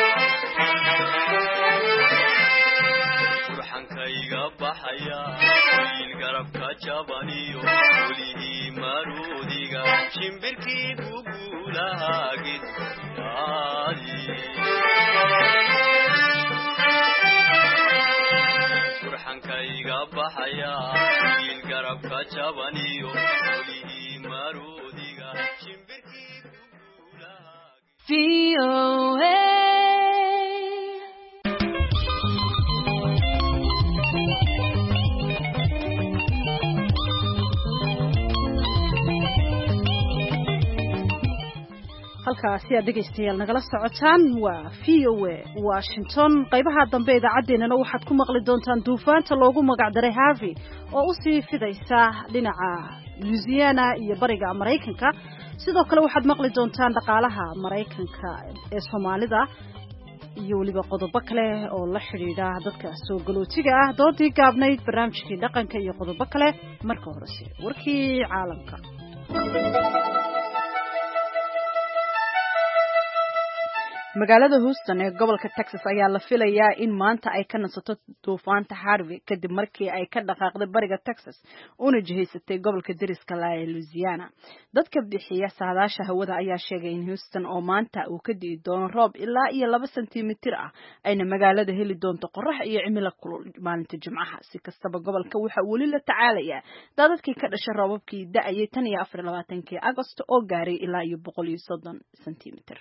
burxankayga baxaya shimbirkii gugulahaagid surxankayga baxaya wiil garabka jabaniyo welihii maroodiga shimbirkii gugulahaagid halkaasi aad dhegaystayaal nagala socotaan waa VOA Washington qaybaha dambe idaacaddeenana waxaad ku maqli doontaan duufaanta loogu magacdaray Harvey oo u sii fidaysa dhinaca Louisiana iyo bariga Mareykanka sidoo kale waxaad maqli doontaan dhaqaalaha Mareykanka ee Soomaalida iyo waliba qodobo kale oo la xiriira dadka soo galootiga ah doodii gaabnayd barnaamijkii dhaqanka iyo qodobo kale marka horese warkii caalamka magaalada Houston ee gobolka Texas ayaa la filayaa in maanta ay ka nasato duufaanta Harvey kadib markii ay ka dhaqaaqday bariga Texas una jihaysatay gobolka deriska la ee Louisiana. Dadka bixiya saadaasha hawada ayaa sheegay in Houston oo maanta uu ka di'i doono roob ilaa iyo 2 sentimitir ah ayna magaalada heli doonto qorrax iyo cimilo kulul maalinta Jimcaha. Si kastaba gobolka waxa uu wali la tacaalayaa dadkii ka dhashay roobabkii da'ayay 24 Agoosto oo gaaray ilaa iyo 130 sentimitir.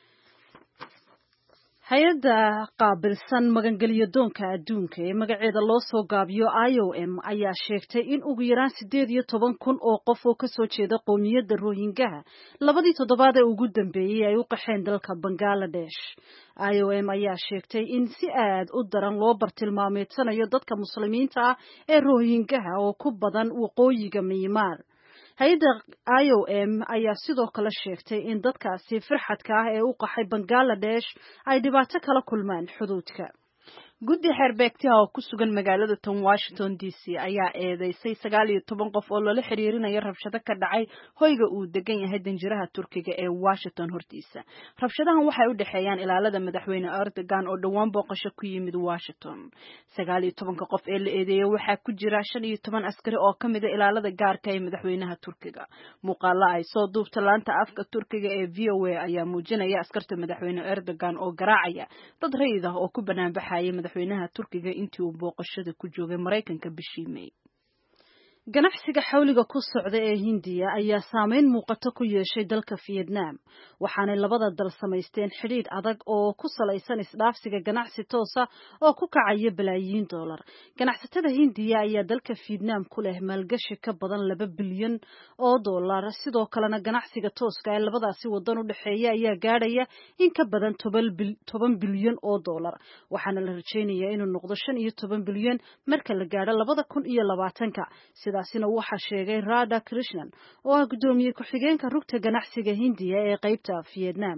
hay-adda qaabilsan magangeliyo doonka adduunka ee magaceeda loo soo gaabiyo IOM ayaa sheegtay in ugu yaraan 18,000 oo qof oo ka soo jeeda qoomiyadda Rohingya labadii toddobaad ee ugu dambeeyay ay u qaxeen dalka Bangladesh. IOM ayaa sheegtay in si aad u daran loo bartilmaameedsanayo dadka muslimiinta ah ee Rohingya oo ku badan waqooyiga Myanmar. hay-adda IOM ayaa sidoo kale sheegtay in dadkaasi firxadka ah ee u qaxay Bangladesh ay dhibaato kala kulmaan xuduudka. guddi xeerbeegtiha oo ku sugan magaalada tan Washington DC ayaa eedeysay 19 qof oo lala xiriirinayo rabshado ka dhacay hoyga uu degan yahay danjiraha Turkiga ee Washington hortiisa. Rabshadahan waxay u dhaxeeyaan ilaalada madaxweyne Erdogan oo dhawaan booqasho ku yimid Washington. 19 qof ee la eedeeyay waxaa ku jira 15 askari oo kamid ah ilaalada gaarka ee madaxweynaha Turkiga. Muuqaalo ay soo duubtay laanta afka Turkiga ee VOA ayaa muujinaya askarta madaxweyne Erdogan oo garaacaya dad rayid ah oo ku banaanbaxaya madaxweynaha Turkiga intii uu booqashada ku joogay Mareykanka bishii May. ganacsiga xawliga ku socda ee Hindiya ayaa saameyn muuqato ku yeeshay dalka Vietnam waxaana labada dal samaysteen xiriir adag oo ku salaysan isdhaafsiga ganacsi toosa oo ku kacaya balaayiin dollar. ganacsatada Hindiya ayaa dalka Vietnam ku leh maalgashi ka badan 2 bilyan oo dollar sidoo kalena ganacsiga tooska ee labadaasi wadan u dhaxeeya ayaa gaaraya in ka badan 10 bilyan oo dollar waxaana la rajeynayaa inuu noqdo 15 bilyan marka la gaaro 2020 sidaasina waxa sheegay Radha Krishnan oo ah gudoomiye ku-xigeenka rugta ganacsiga Hindiya ee qaybta Vietnam.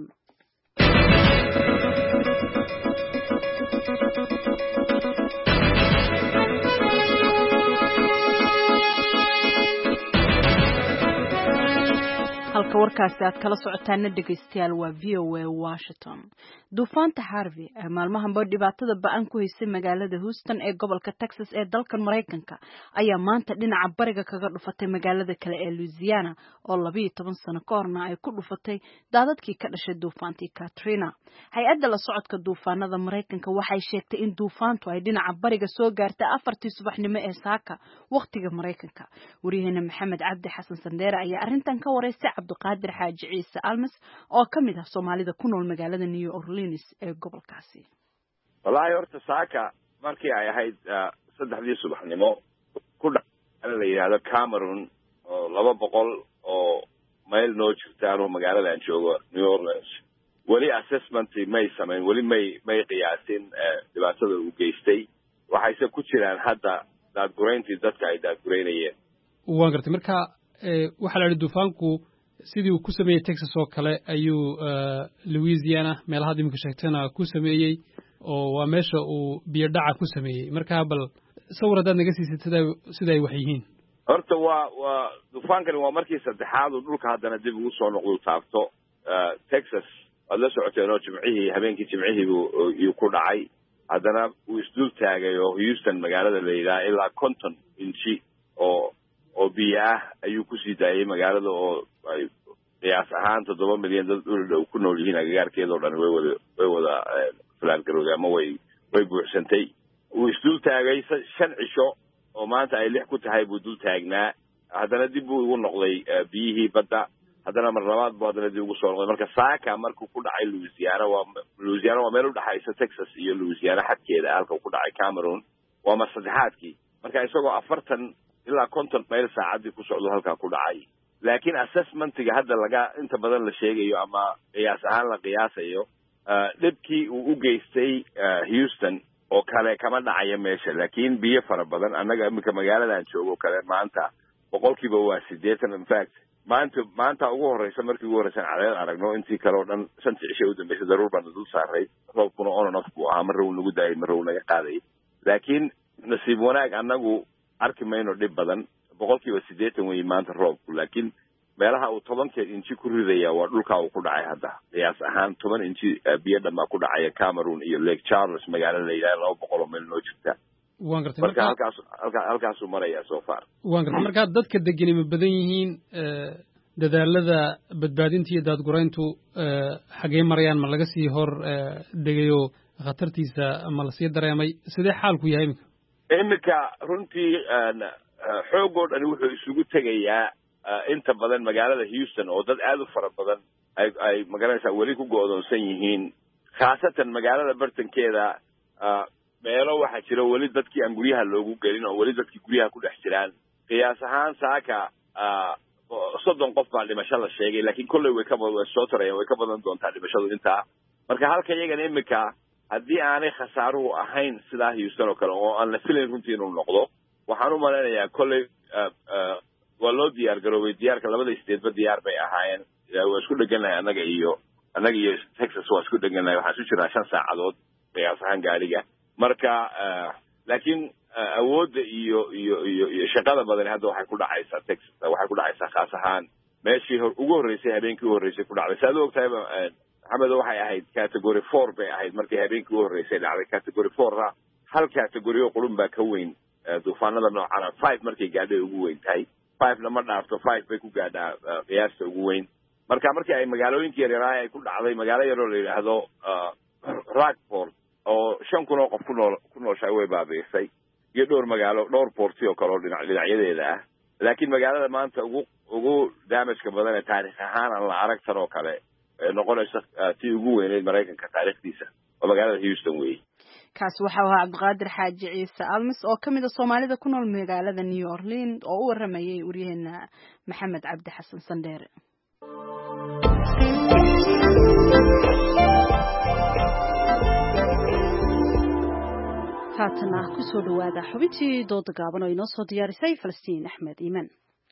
halka warkaasi aad kala socotaana dhageystayaal waa VOA Washington. duufaanta Harvey ee maalmahanba dhibaatada ba'an ku haysay magaalada Houston ee gobolka Texas ee dalkan Mareykanka ayaa maanta dhinaca bariga kaga dhufatay magaalada kale ee Louisiana oo 12 sano ka horna ay ku dhufatay daadadkii ka dhashay duufaantii Katrina. hay-adda la socodka duufaanada Mareykanka waxay sheegtay in duufaantu ay dhinaca bariga soo gaartay 4 subaxnimo ee saaka waqtiga Mareykanka. wariyaheena Maxamed Cabdi Xasan Sandeere ayaa arrintan ka wareystay Cabdiqaadir Xaaji Ciise Almas oo kamid ah Soomaalida ku nool magaalada New Orleans ee gobolkaasi. wallahi horta saaka markii ay ahayd 3 subaxnimo ku dhacay la yiraahdo Cameroon oo 200 oo mayl noo jirta oo magaalada aan joogo New Orleans. wali assessment may sameyn wali may qiyaasin dhibaatada uu geystay waxayse ku jiraan hadda daadgureyntii dadka ay daadgureynayeen. waan gartay marka waxa la yiraahdo duufaanku sidii uu ku sameeyay Texas oo kale ayuu Louisiana meelaha imika sheegtana ku sameeyay oo waa meesha uu biyo dhaca ku sameeyay. marka bal sawiradaad naga siisatay sida ay wax yihiin. horta waa duufaankani waa markii saddexaad uu dhulka haddana dib ugu soo noqdo taabto Texas wad la socoteen oo habeenkii jimcihii uu ku dhacay haddana uu isdul taagay oo Houston magaalada la yiraahdo ilaa 50 inchi oo biyo ah ayuu ku sii daayay magaalada oo qiyaas ahaan 7 milyan dad u ku nool yihiin agagaarkeeda oo dhan way wada filaan garowday ama way buuxsantay uu isdul taagay 5 cisho oo maanta ay 6 ku tahay buu dul taagnaa haddana dib uu ugu noqday biyihii badda haddana mar labaad buu haddana dib ugu soo noqday marka saaka markuu ku dhacay Louisiana waa meel u dhaxaysa Texas iyo Louisiana xadkeeda halka uu ku dhacay Cameroon waa mar saddexaadkii marka isagoo 40 ilaa 50 mayl saacadii ku socdo halka ku dhacay laakiin assessmentiga hadda laga inta badan la sheegayo ama qiyaas ahaan la qiyaasayo dhibkii uu u geystay Houston oo kale kama dhacayo meesha laakiin biyo fara badan annaga imika magaaladan joogo kale maanta boqolkiiba waa 80 in fact maanta ugu horeysa markii ugu horeysan caleed aragno intii kale oo dhan 5 cisho u dambeysay daruur baan dul saaray roobkuna on off buu ahaa mar uu nagu daayay mar uu naga qaaday laakiin nasiib wanaag annagu arki mayno dhib badan boqolkiiba 80 way maanta roobku laakiin meelaha uu 10 inji ku ridaya waa dhulka uu ku dhacay hadda qiyaas ahaan 10 inji biyo dhama ku dhacay Cameroon iyo Lake Charles magaalada la yiraahdo 200 meel noo jirta waan gartay marka halkaas uu maraya soo far waan gartay marka dadka degan ma badan yihiin dadaalada badbaadinta iyo daadgurayntu xagee marayaan ma laga sii hor degayo khatartiisa ma la sii dareemay sidee xaalku yahay imika runtii xoogoo dhan wuxuu isugu tegayaa inta badan magaalada Houston oo dad aad u fara badan ay magaranaysaa weli ku go'doonsan yihiin khaasatan magaalada bartankeeda meelo waxa jira weli dadkii aan guryaha loogu gelin oo weli dadkii guryaha ku dhex jiraan qiyaas ahaan saaka 30 qof baa dhimasho la sheegay laakiin kolley way soo tarayeen way ka badan doontaa dhimashadu intaa marka halka iyagana imika haddii aanay khasaaruhu ahayn sidaa Houston oo kale oo aan la filayn runtii inuu noqdo waxaan u maleynayaa kolley waa loo diyaar garoobay diyaarka labada isteedba diyaar bay ahaayeen waa isku dheganahay annaga iyo Texas waa isku dheganahay waxaan isu jiraa 5 saacadood qiyaas ahaan gaariga marka laakiin awoodda iyo shaqada badan hadda waxay ku dhacaysaa Texas waxay ku dhacaysaa khaas ahaan meeshii ugu horeysay habeenkii ugu horeysay ku dhacday saad ogtahay maxamed waxay ahayd category 4 bay ahayd markii habeenkii ugu horeysay dhacday category 4 hal category oo qulun baa ka weyn duufaanada noocan 5 markay gaadhay ugu weyn tahay 5 lama dhaafto 5 bay ku gaadhaa qiyaasta ugu weyn markii ay magaalooyinka yaryar ay ku dhacday magaalo yar oo la yiraahdo Rockport oo 5,000 oo qof ku nooshay way baabiisay iyo dhowr porti oo kale oo dhinacyadeeda ah laakiin magaalada maanta ugu damage badan ee taariikh ahaan aan la arag tan oo kale noqonaysa tii ugu weyneed Mareykanka taariikhdiisa oo magaalada Houston weey kaas waxa uu Cabdiqaadir Xaaji Ciise Almis oo kamid ah Soomaalida ku nool magaalada New Orleans oo u waramayay wariyaheena Maxamed Cabdi Xasan Sandheere haatana ku soo dhawaada xubintii dooda gaaban oo inoo soo diyaarisay Falastiin Axmed Iimaan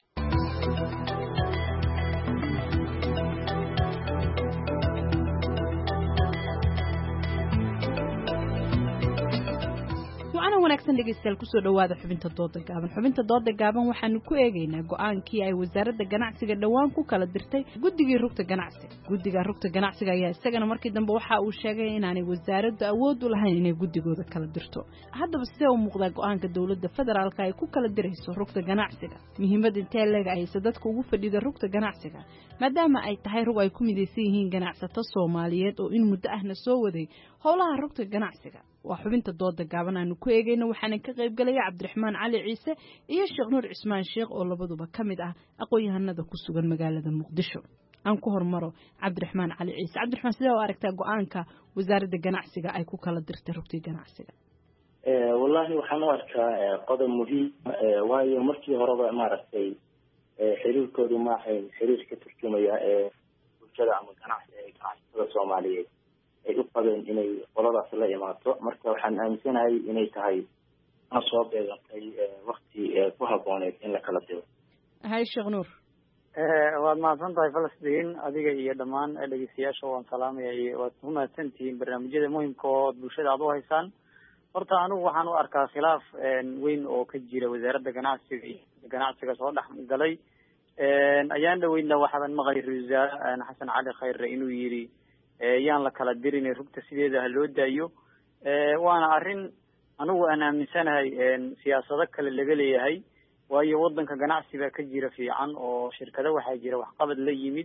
wanaagsan dhegeystayaal ku soo dhawaada xubinta dooda gaaban waxaanu ku eegaynaa go'aankii ay wasaaradda ganacsiga dhawaan ku kala dirtay guddiga rugta ganacsiga ayaa isagana markii dambe waxa uu sheegay inaanay wasaaraddu awood u lahayn inay guddigooda kala dirto haddaba sidee u muuqdaa go'aanka dowladda federaalka ay ku kala dirayso rugta ganacsiga muhiimad intee leeg ayse dadka ugu fadhida rugta ganacsiga maadaama ay tahay rug ay ku midaysan yihiin ganacsato Soomaaliyeed oo in muddo ahna soo waday howlaha rugta ganacsiga waa xubinta dooda gaaban aanu ku eegayno waxaana ka qayb galaya Cabdiraxmaan Cali Ciise iyo Sheekh Nuur Cismaan Sheekh oo labaduba kamid ah aqoon-yahanada ku sugan magaalada Muqdisho aan ku hormaro Cabdiraxmaan Cali Ciise Cabdiraxmaan sidee u aragtaa go'aanka wasaaradda ganacsiga ay ku kala dirtay rugta ganacsiga wallahi waxaan u arkaa qodob muhiim waayo markii horeba maaragtay xiriirkoodu ma ahayn xiriir ka turjumaya bulshada ama ganacsatada Soomaaliyeed ay u qabeen inay qoladaas la imaato marka waxaan aaminsanahay inay tahay soo beegantay waqti ku habooneed in la kala diro hay Sheekh Nuur waad mahadsan tahay Falastiin adiga iyo dhammaan dhageystayaasha waan salaamaya iyo waad ku mahadsantihiin barnaamijyada muhiimka oo bulshada aad u haysaan horta anigu waxaan u arkaa khilaaf weyn oo ka jira wasaaradda ganacsiga soo dhex galay ayaan dhaweyna waxaan maqlay Ra'iisul Xasan Cali Khayre inuu yiri yaan la kala dirin rugta sideeda loo daayo waana arin anigu aan aaminsanahay siyaasado kale laga leeyahay waayo wadanka ganacsiga ka jira fiican oo shirkado waxa jira wax qabad la yimid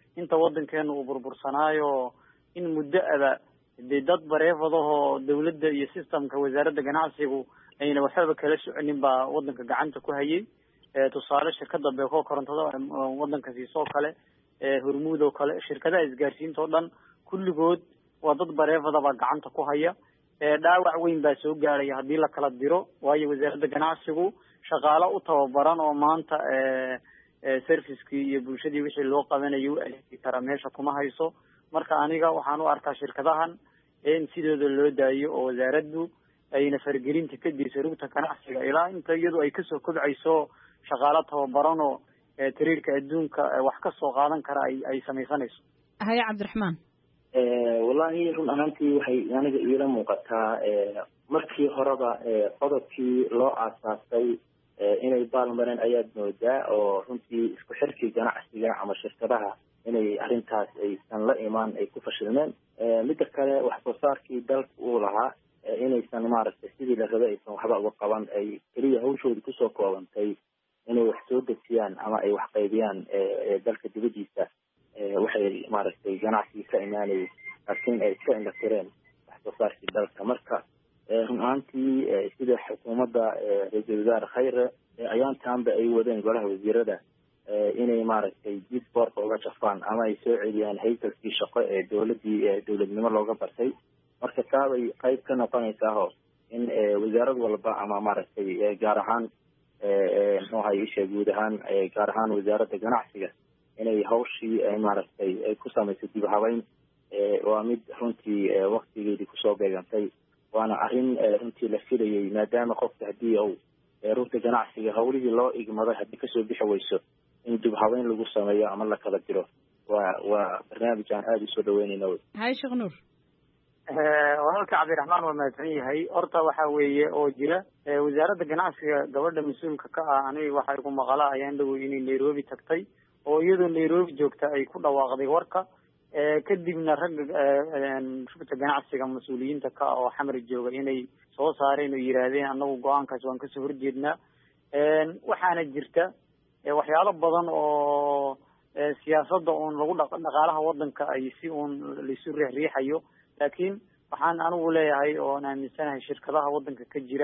inta waddankeena uu burbursanaayo in muddo ada dee dad bareefadahoo dawladda iyo systemka wasaaradda ganacsigu ayna waxbaba kala soconin baa waddanka gacanta ku hayay tusaale shirkada beeko korontada waddanka siisoo kale hormuud oo kale shirkadaha isgaarsiinta oo dhan kulligood waa dad bareefada baa gacanta ku haya dhaawac weyn baa soo gaaraya haddii la kala diro waayo wasaaradda ganacsigu shaqaalo u tababaran oo maanta servicekii iyo bulshadii wixii loo qabanayo u adeegi kara meesha kuma hayso marka aniga waxaan u arkaa shirkadahan in sidooda loo daayo oo wasaaraddu ayna fargelinta ka dirso rugta ganacsiga ilaa inta iyadu ay kasoo kobcayso shaqaalo tababaran oo tiriirka adduunka wax ka soo qaadan kara ay samaysanayso. haye cabdiraxmaan. wallahi run ahaantii waxay aniga iila muuqataa markii horeba qodobkii loo aasaasay inay baalmareen ayaad moodaa oo runtii isku xirkii ganacsiga ama shirkadaha inay arrintaas aysan la imaan ay ku fashilmeen midda kale wax soo saarkii dalka uu lahaa inaysan maaragtay sidii la rabay aysan waxba uga qaban ay keliya hawshooda kusoo koobantay inay wax soo dejiyaan ama ay wax qaybiyaan dalka dibadiisa waxay maaragtay ganacsigii ka imaanayay laakiin ay iska indhatireen wax soo saarkii dalka marka run ahaantii sida xukuumadda ra-iisul wasaare khayre ayaantaanba ay wadeen golaha wasiirada inay maaragtay dib boorka uga jafaan ama ay soo celiyaan haykalkii shaqo ee dowladnimo looga bartay marka taabay qayb ka noqonaysaaho in wasaarad walba ama maaragtay gaar ahaan muxuu ahay isha guud ahaan gaar ahaan wasaaradda ganacsiga inay hawshii maaragtay ay ku samayso dib habeyn waa mid runtii waktigeedii kusoo beegantay waana arrin runtii la filayay maadaama qofka haddii uu rugta ganacsiga hawlihii loo igmaday haddii kasoo bixi weyso in dib habeyn lagu sameeyo ama la kala diro waa barnaamij aan aada usoo dhaweynayna wey. haye sheekh nuur. walaalka cabdiraxmaan waa mahadsan yahay horta waxa weeye oo jira wasaaradda ganacsiga gabadha mas-uulka ka ah aniga waxaa igu maqala ayaan dhawoy inay nairobi tagtay oo iyadoo nairobi joogta ay ku dhawaaqday warka kadibna ragga rugta ganacsiga mas-uuliyiinta ka ah oo xamri jooga inay soo saareen oo yidhaahdeen annagu go-aankaas waan kasoo horjeednaa waxaana jirta waxyaalo badan oo siyaasadda uun lagu dhaqaalaha waddanka ay si uun laisu riixriixayo laakiin waxaan anigu leeyahay oon aaminsanahay shirkadaha waddanka ka jira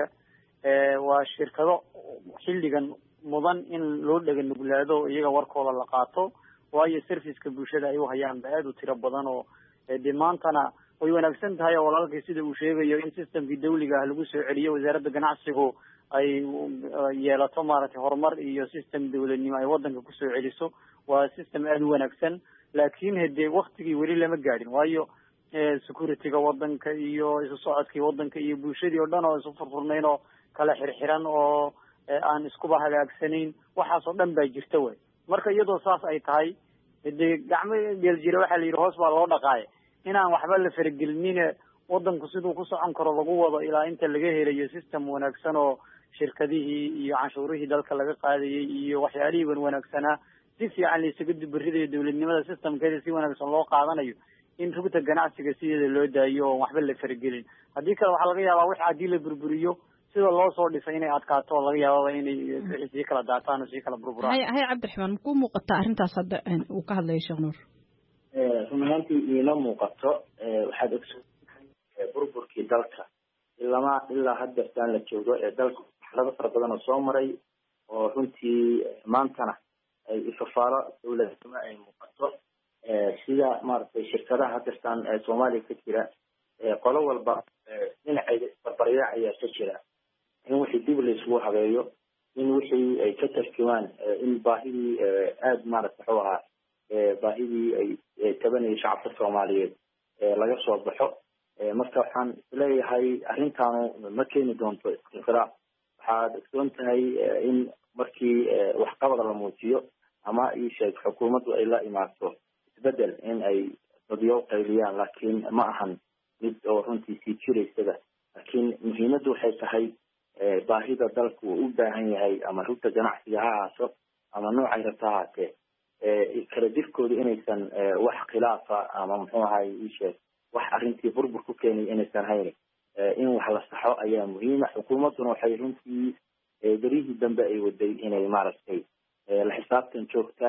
waa shirkado xilligan mudan in loo dhega nuglaado iyaga warkooda la qaato waayo serviceka bulshada ay u hayaan ba aada u tiro badan oo dee maantana way wanaagsan tahay oo walaalkii sida uu sheegayo in systemkii dawliga ah lagu soo celiyo wasaaradda ganacsigu ay yeelato maaragtay horumar iyo system dawladnimo ay waddanka kusoo celiso waa system aada u wanaagsan laakiin hadee waktigii weli lama gaadhin waayo securityga waddanka iyo isu socodkii waddanka iyo bulshadii oo dhan oo isu furfurnayn oo kala xirxiran oo aan iskuba hagaagsanayn waxaas oo dhan baa jirta way marka iyadoo saas ay tahay dee gacmo geeljira waxaa la yidhi hoos baa loo dhaqaaye inaan waxba la faragelinine waddanku siduu ku socon karo lagu wado ilaa inta laga helayo system wanaagsan oo shirkadihii iyo canshuurihii dalka laga qaadayay iyo waxyaalihii wanaagsanaa si fiican laisaga dubaridayo dawladnimada systemkeeda si wanaagsan loo qaadanayo in rugta ganacsiga sideeda loo daayo oon waxba la faragelin haddii kale waxaa laga yaabaa wix haddii la burburiyo sida loo soo dhisay inay adkaato oo laga yaababa inay wixii sii kala daataan oo sii kala burburaan. haye cabdiraxmaan makuu muuqataa arrintaas hadda uu ka hadlaya sheekh nuur. run ahaantii iima muuqato waxaad ogsoontahay burburkii dalka ilaa haddeertaan la joogo ee dalka marxalado fara badan oo soo maray oo runtii maantana ay ifafaalo dawladnimo ay muuqato sida maaragtay shirkadaha haddeertaan soomaaliya ka jira qolo walba dhinaceeda isbarbaryac ayaa ka jira in wixii dib laisugu habeeyo in wixii ay ka tarjumaan in baahidii aada maaragta muxuu ahaa baahidii ay tabanayay shacabka soomaaliyeed laga soo baxo marka waxaan isleeyahay arrintaanu ma keeni doonto istiqraar waxaad ogsoon tahay in markii waxqabad la muujiyo ama isheeg xukuumaddu ay la imaato isbedel in ay dadyo qayliyaan laakiin ma ahan mid oo runtii sii jiraysada laakiin muhiimaddu waxay tahay baahida dalku uu u baahan yahay ama rugta ganacsiga ha ahaato ama noocay rabta ahaatee kala jirkooda inaysan wax khilaafa ama muxuu ahay isheeg wax arrintii burbur ku keenay inaysan haynin in wax la saxo ayaa muhiima xukuumadduna waxay runtii berihii dambe ay waday inay maaragtay la xisaabtan joogtaa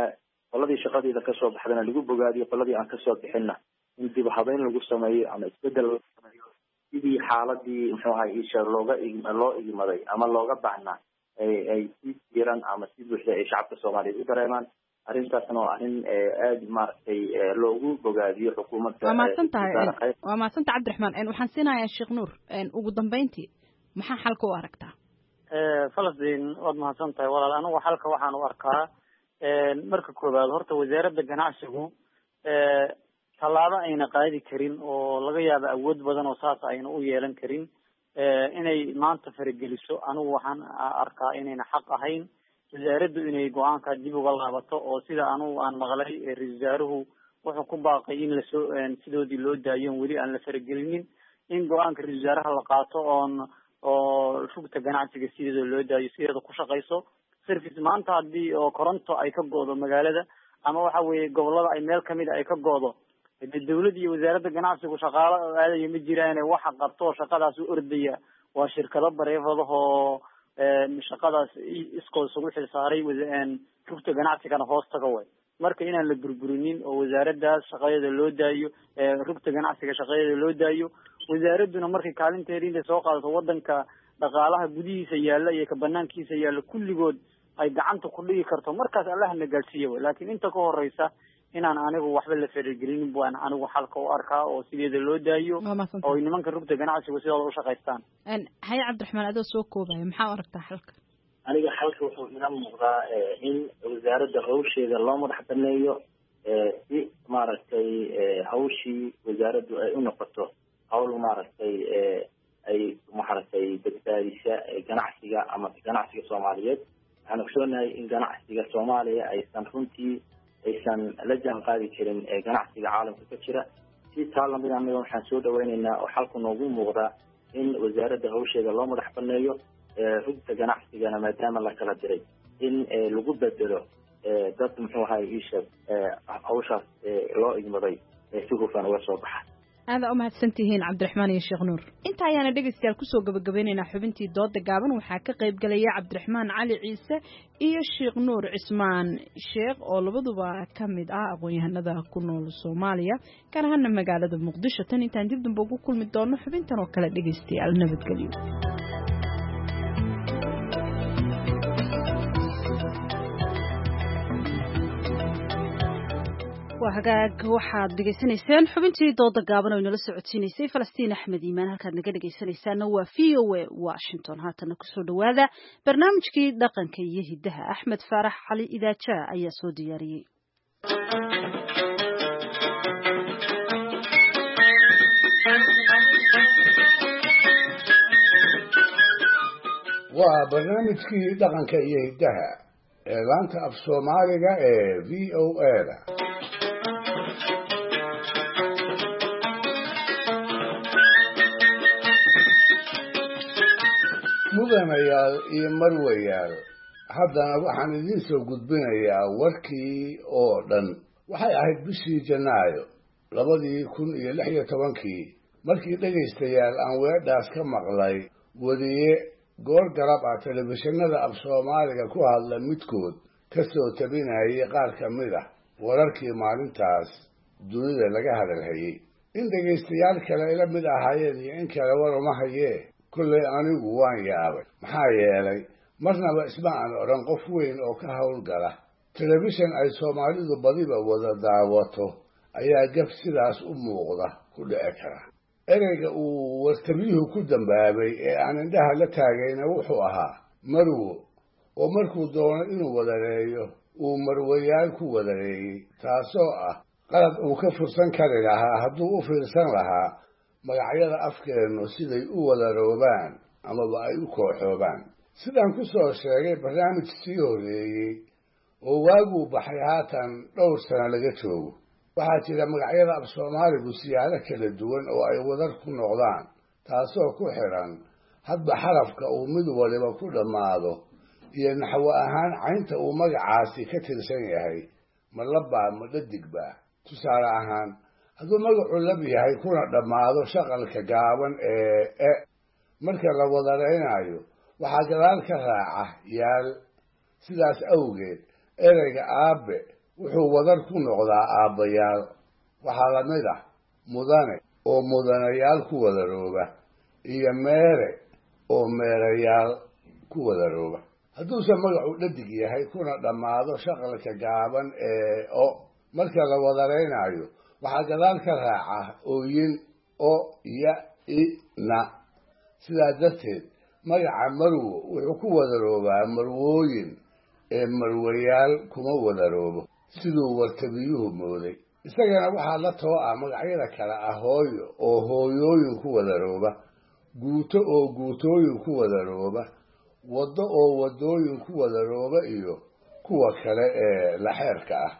qoladii shaqadeeda kasoo baxdana lagu bogaadiyo, qoladii aan kasoo bixinna in dib habeyn lagu sameeyo ama isbedel lagu sameeyo sidii xaaladii muxuu ahay isha loo igmaday ama looga baahnaa ay si jiran ama si buuxda ay shacabka Soomaaliyeed u dareemaan. arrintaasna waa arrin aad maaragtay loogu bogaadiyo xukuumadda. waa mahadsantahay Cabdiraxmaan. waxaan siinayaa Sheekh Nuur ugu dambeyntii maxaa xalka u aragtaa? Falastiin waad mahadsan tahay walaal. anigu xalka waxaan u arkaa marka koowaad horta wasaaradda ganacsigu tallaabo ayna qaadi karin oo laga yaabo awood badan oo saas ayna u yeelan karin inay maanta farageliso. anigu waxaan arkaa inayna xaq ahayn wasaaraddu inay go-aanka dib uga laabato oo sida anigu aan maqlay ra-iisul wasaaruhu wuxuu ku baaqay in lasoo sidoodii loo daayo weli aan la faragelinin, in go-aanka ra-iisul wasaaraha la qaato oo rugta ganacsiga sideeda loo daayo, sideeda ku shaqayso. service maanta haddii oo koronto ay ka go'do magaalada ama waxa weeye gobolada ay meel kamid ay ka go'do, dawladda iyo wasaaradda ganacsigu shaqaalo aadaya ma jiraan. waxa qabto shaqadaas u ordaya waa shirkado bareefadahoo shaqadaas iskood isugu xilsaaray rugta ganacsigana hoos taga way. marka inaan la burburinin oo wasaaraddaas shaqadeeda loo daayo, rugta ganacsiga shaqadeeda loo daayo. wasaaradduna markay kaalinteeda intay soo qaadato wadanka dhaqaalaha gudihiisa yaalla iyo ka banaankiisa yaalla kulligood ay gacanta ku dhigi karto, markaas allahna gaadhsiiyo way. laakiin inta ka horeysa inaan anigu waxba la faragelinin baan anigu xalka u arkaa oo sideeda loo daayo oo nimanka rugta ganacsigu sidooda u shaqaystaan. haye Cabdiraxmaan, adoo soo koobaya maxaa u aragtaa xalka? aniga xalka wuxuu ila muuqdaa in wasaaradda hawsheeda loo madax baneeyo si maaragtay hawshii wasaaraddu ay u noqoto hawl maaragtay ay badbaadisa ganacsiga ama ganacsiga Soomaaliyeed. waxaan ogsoonahay in ganacsiga Soomaaliya aysan la jaan qaadi karin ganacsiga caalamka ka jira. si taa lamid anaga waxaan soo dhaweynaynaa oo xalku noogu muuqdaa in wasaaradda hawsheeda loo madax baneeyo, rugta ganacsigana maadaama la kala diray in lagu bedelo dad muxuu ahay isha hawshaas loo igmaday si hufan uga soo baxa. aada u mahadsantihiin Cabdiraxmaan iyo Sheekh Nuur. inta ayaana dhegeystayaal kusoo gabagabeynaynaa xubintii dooda gaaban. waxaa ka qayb galaya Cabdiraxmaan Cali Ciise iyo Sheekh Nuur Cismaan Sheekh oo labaduba ka mid ah aqoon-yahanada ku nool Soomaaliya gaar ahaan magaalada Muqdisho. tan intaan dib dambe ugu kulmi doono xubintan oo kale dhegeystayaal nabadgelyo. وهجاج واحد دقيسنيسان حبنتي ضد قابنا ونلا سعودينيسي فلسطين أحمد إيمان هالكاد نقدر دقيسنيسان هو في واشنطن هاتنا كسود وهذا برنامج كي دقن كي يهدها أحمد فرح علي إذا جاء أي سودياري وبرنامج كي دقن كي يهدها إعلانك أف سوماليغا VOA mudanayaal iyo marwayaal haddana waxaan idiin soo gudbinayaa warkii oo dhan. waxay ahayd bishii Janaayo 2016 markii dhegaystayaal aan weedhaas ka maqlay wadiye goor galab ah telefishinada af Soomaaliga ku hadla midkood ka soo tabinayay qaar ka mid ah wararkii maalintaas dunida laga hadalhayay. in dhegaystayaal kale ila mid ahaayeen iyo in kale war uma hayee kullay anigu waan yaabay. maxaa yeelay marnaba isma aan odhan qof weyn oo ka howlgala telefishin ay Soomaalidu badiba wada daawato ayaa gab sidaas u muuqda ku dhici kara. ereyga uu wartabiyuhu ku dambaabay ee aan indhaha la taagayna wuxuu ahaa marwo, oo markuu doono inuu wadareeyo uu marwayaal ku wadareeyey, taasoo ah qalad uu ka fursan kari lahaa hadduu u fiirsan lahaa magacyada afkeennu siday u wadaroobaan amaba ay u kooxoobaan. sidaan ku soo sheegay barnaamij sii horreeyey oo waaguu baxay haatan dhowr sano laga joogo, waxaa jira magacyada af Soomaaligu siyaalo kala duwan oo ay wadar ku noqdaan, taasoo ku xiran hadba xarafka uu mid waliba ku dhammaado iyo naxwo ahaan caynta uu magacaasi ka tirsan yahay, ma labbaa ma dhadigba. tusaale ahaan hadduu magacu lab yahay kuna dhammaado shaqalka gaaban ee marka la wadareynayo waxaa gadaal ka raaca yaal. sidaas awgeed ereyga aabe wuxuu wadar ku noqdaa aabbayaal. waxaa la mid ah mudane oo mudanayaal ku wadarooba iyo meere oo meerayaal ku wadarooba. hadduuse magacu dhadig yahay kuna dhammaado shaqalka gaaban ee o marka la wadaraynayo waxaa gadaal ka raaca ooyin o ya i na. sidaa darteed magaca marwo wuxuu ku wadaroobaa marwooyin ee marwayaal kuma wadaroobo siduu wartabiyuhu mooday. isagana waxaa la too ah magacyada kale ah hooyo oo hooyooyin ku wadarooba, guuto oo guutooyin ku wadarooba, waddo oo waddooyin ku wadarooba iyo kuwa kale ee la xeerka ah.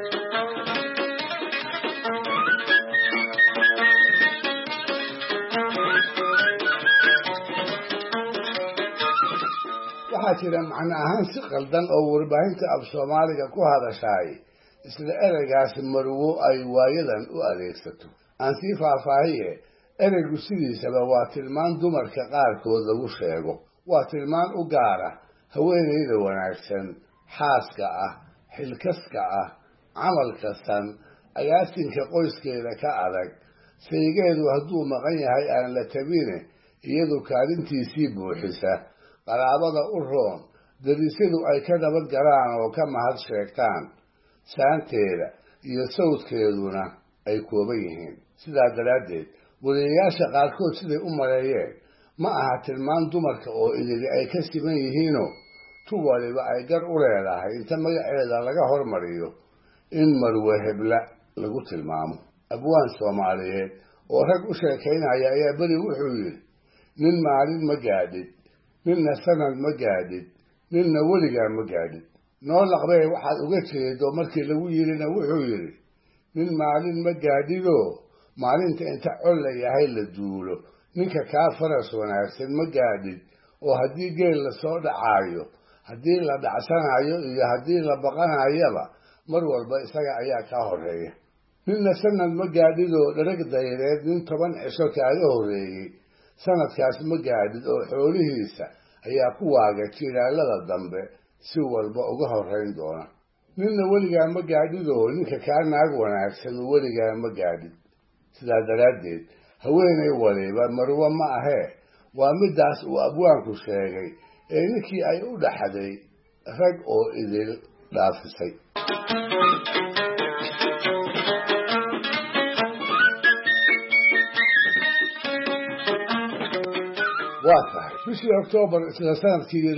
waxaa jira macno ahaan si qaldan oo warbaahinta af soomaaliga ku hadashaay isla ereygaas marwo ay waayadan u adeegsato. aan sii faahfaahiye ereygu sidiisaba waa tilmaan dumarka qaarkood lagu sheego. waa tilmaan u gaara haweenayda wanaagsan, xaaska ah, xilkaska ah, camalka san, agaasinka qoyskeeda ka adag, saygeedu hadduu maqan yahay aan la tabine iyadu kaalintiisii buuxisa, qaraabada u roon, darisyadu ay ka nabad galaan oo ka mahad sheegtaan, saanteeda iyo sawdkeeduna ay kooban yihiin. sidaa daraaddeed wadayaasha qaarkood siday u maleeyeen ma aha tilmaan dumarka oo idili ay ka siman yihiinoo tu waliba ay gar u leedahay inta magaceeda laga hormariyo in marwe hebla lagu tilmaamo. abwaan soomaaliyeed oo rag u sheekaynaya ayaa beri wuxuu yidhi, nin maalin ma gaadhid, ninna sanad ma gaadhid, ninna weligaa ma gaadhid. noo laqbee waxaad uga jeedo markii lagu yidhina wuxuu yidhi, nin maalin ma gaadhidoo maalinta inta col la yahay la duulo, ninka kaa faras wanaagsan ma gaadhid oo haddii geel la soo dhacaayo, haddii la dhacsanayo iyo haddii la baqanayaba mar walba isaga ayaa kaa horreeya. ninna sanad ma gaadhidoo dharag dayreed nin 10 cisho kaaga horreeyey, sanadkaas ma gaadhid oo xoolihiisa ayaa ku waaga jiilaalada dambe si walba uga horrayn doona. ninna weligaa ma gaadhidoo ninka kaa naag wanaagsan weligaa ma gaadhid. sidaa daraaddeed haweenay waliba marwo ma ahee waa middaas uu abwaanku sheegay ee ninkii ay u dhaxday rag oo idil dhaafisay. waa tahay bishii oktoobar isla sanadkii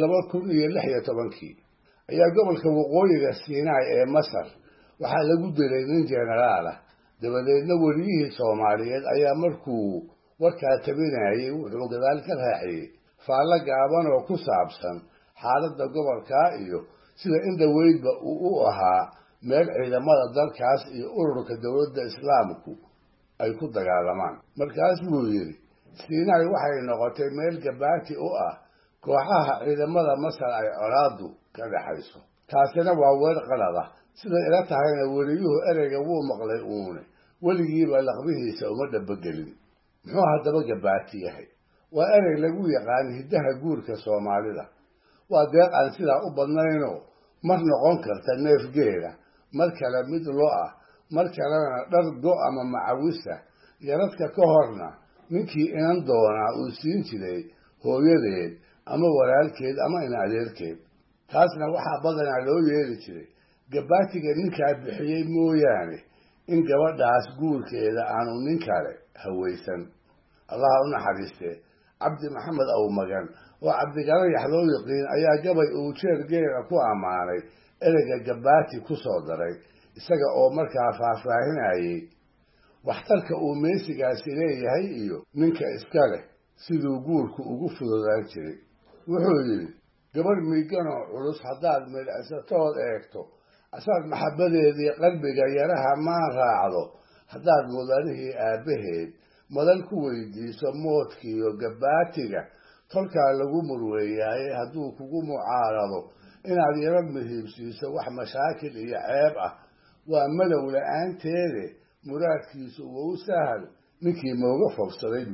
2016 ayaa gobolka waqooyiga Siinaay ee Masar waxaa lagu dilay nin jenaraal ah. dabadeedna wariyihii Soomaaliyeed ayaa markuu warkaa tabinayay wuxuu gadaal ka raaciyay faallo gaaban oo ku saabsan xaaladda gobolka iyo sida in dhaweydba uu u ahaa meel ciidamada dalkaas iyo ururka dowladda islaamku ay ku dagaalamaan. markaas buu yidhi, Siinaay waxay noqotay meel gabaati u ah kooxaha ciidamada Masar ay colaadu ka dhaxayso. taasina waa weer qalad ah, sida ila tahayna wariyuhu ereyga wuu maqlay uune weligiiba laqbihiisa uma dhabagelin. muxuu haddaba gabaati yahay? waa erey lagu yaqaan hiddaha guurka Soomaalida. waa deeq aan sidaa u badnaynoo mar noqon karta neef geela, mar kale mid lo ah, mar kalena dhar go' ama macawisa, yaradka ka horna ninkii inan doonaa uu siin jiray hooyadeed ama walaalkeed ama in adeerkeed. taasna waxaa badanaa loo yeeli jiray gabaatiga ninkaa bixiyey mooyaane in gabadhaas guurkeeda aanu nin kale hawaysan. allaha u naxariistee cabdi maxamed awmagan oo cabdigalayax loo yiqiin ayaa gabay uu jeer geela ku ammaanay ereyga gabaati ku soo daray, isaga oo markaa faahfaahinayay waxtarka uu meesigaasi leeyahay iyo ninka iska leh siduu guurku ugu fududaan jiray. wuxuu yidhi, gabarh miiganoo culus haddaad midhacsatood eegto, asaad maxabbadeedii qalbiga yaraha maan raacdo, haddaad mudanihii aabbaheed madan ku weydiiso moodkiiyo gabaatiga tolkaa lagu murweeyaaye hadduu kugu mucaarado inaad yaro muhiibsiiso wax mashaakil iyo ceeb ah, waa madow la-aanteede muraadkiisu wuu sahal ninkii mooga fogsaday.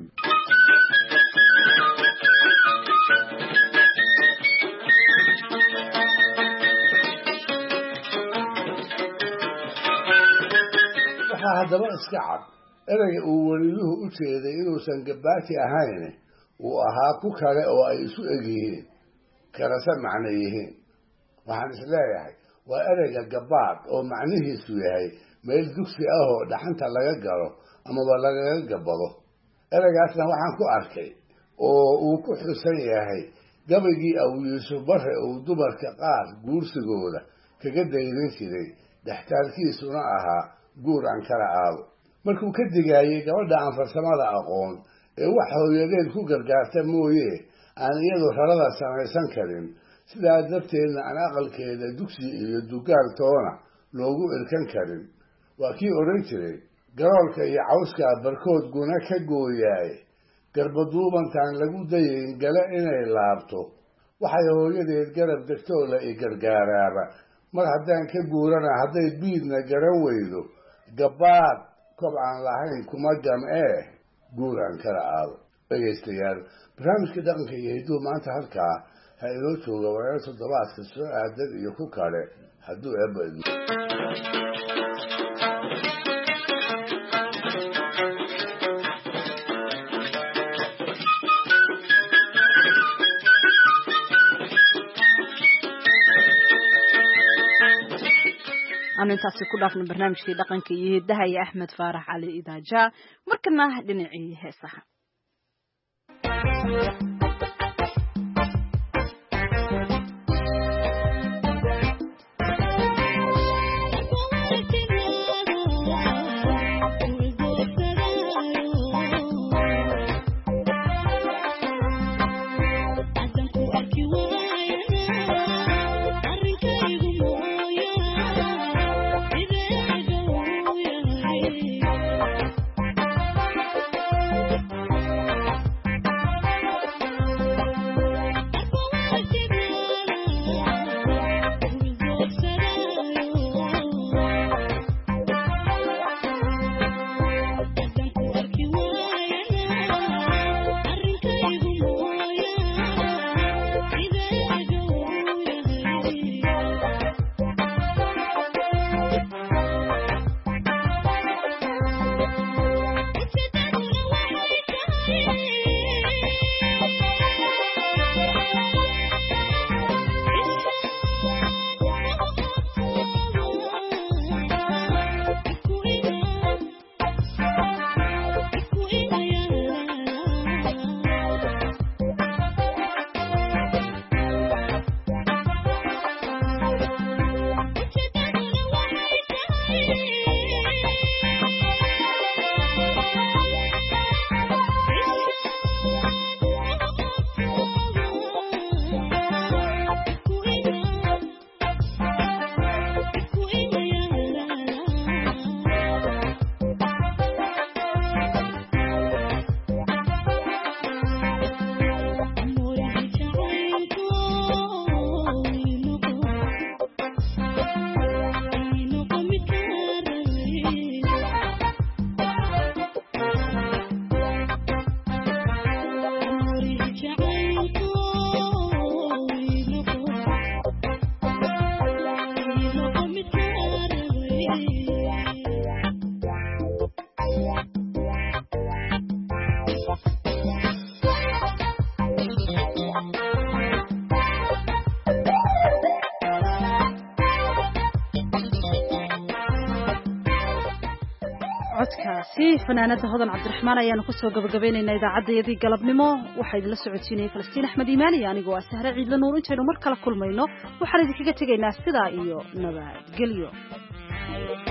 waxaa haddaba iska cad ereyga uu weliduhu u jeeday inuusan gabaati ahayn uu ahaa ku kale oo ay isu eg yihiin kalase macno yihiin waxaan isleeyahay waa ereyga gabaad oo macnihiisu yahay meel dugsi ah oo dhaxanta laga galo amaba lagaga gabado ereygaasna waxaan ku arkay oo uu ku xusan yahay gabaygii aw yuusuf bare uu dumarka qaar guursigooda kaga daydan jiray dhextaalkiisuna ahaa guur aan kala aado markuu ka digaayey gabadha aan farsamada aqoon ee wax hooyadeed ku gargaarta mooye aan iyadu rarada samaysan karin sidaa darteedna aan aqalkeeda dugsi iyo dugaal toona loogu irkan karin waa kii odhan jiray garoolka iyo cawskaa barkood guna ka gooyaaye garbaduubantaan lagu dayayn gale inay laabto waxay hooyadeed garab degtoo la i gargaaraaba mar haddaan ka guurana hadday biidna garan weydo gabaad kob aan lahayn kuma gam'ee guur aan kala aado dhegaystayaal barnaamijka dhaqanka iyo hidduu maanta halkaa ha inoo jooga wareer toddobaadka soo aadan iyo ku kale hadduu eebba idmo aanu intaasi ku dhaafno barnaamijkii dhaqanka iyo hidaha iyo Axmed Faarax Cali Idaaja markana dhinacii heesaha codkaasi fanaanada hodan cabdiraxmaan ayaanu kusoo gabagabaynaynaa idaacaddayadii galabnimo waxaa idinla socodsiinayay falastiin axmed iimaan iyo anigoo ah sahre ciidla nuur intaynu mar kale kulmayno waxaan idinkaga tegaynaa sidaa iyo nabadgelyo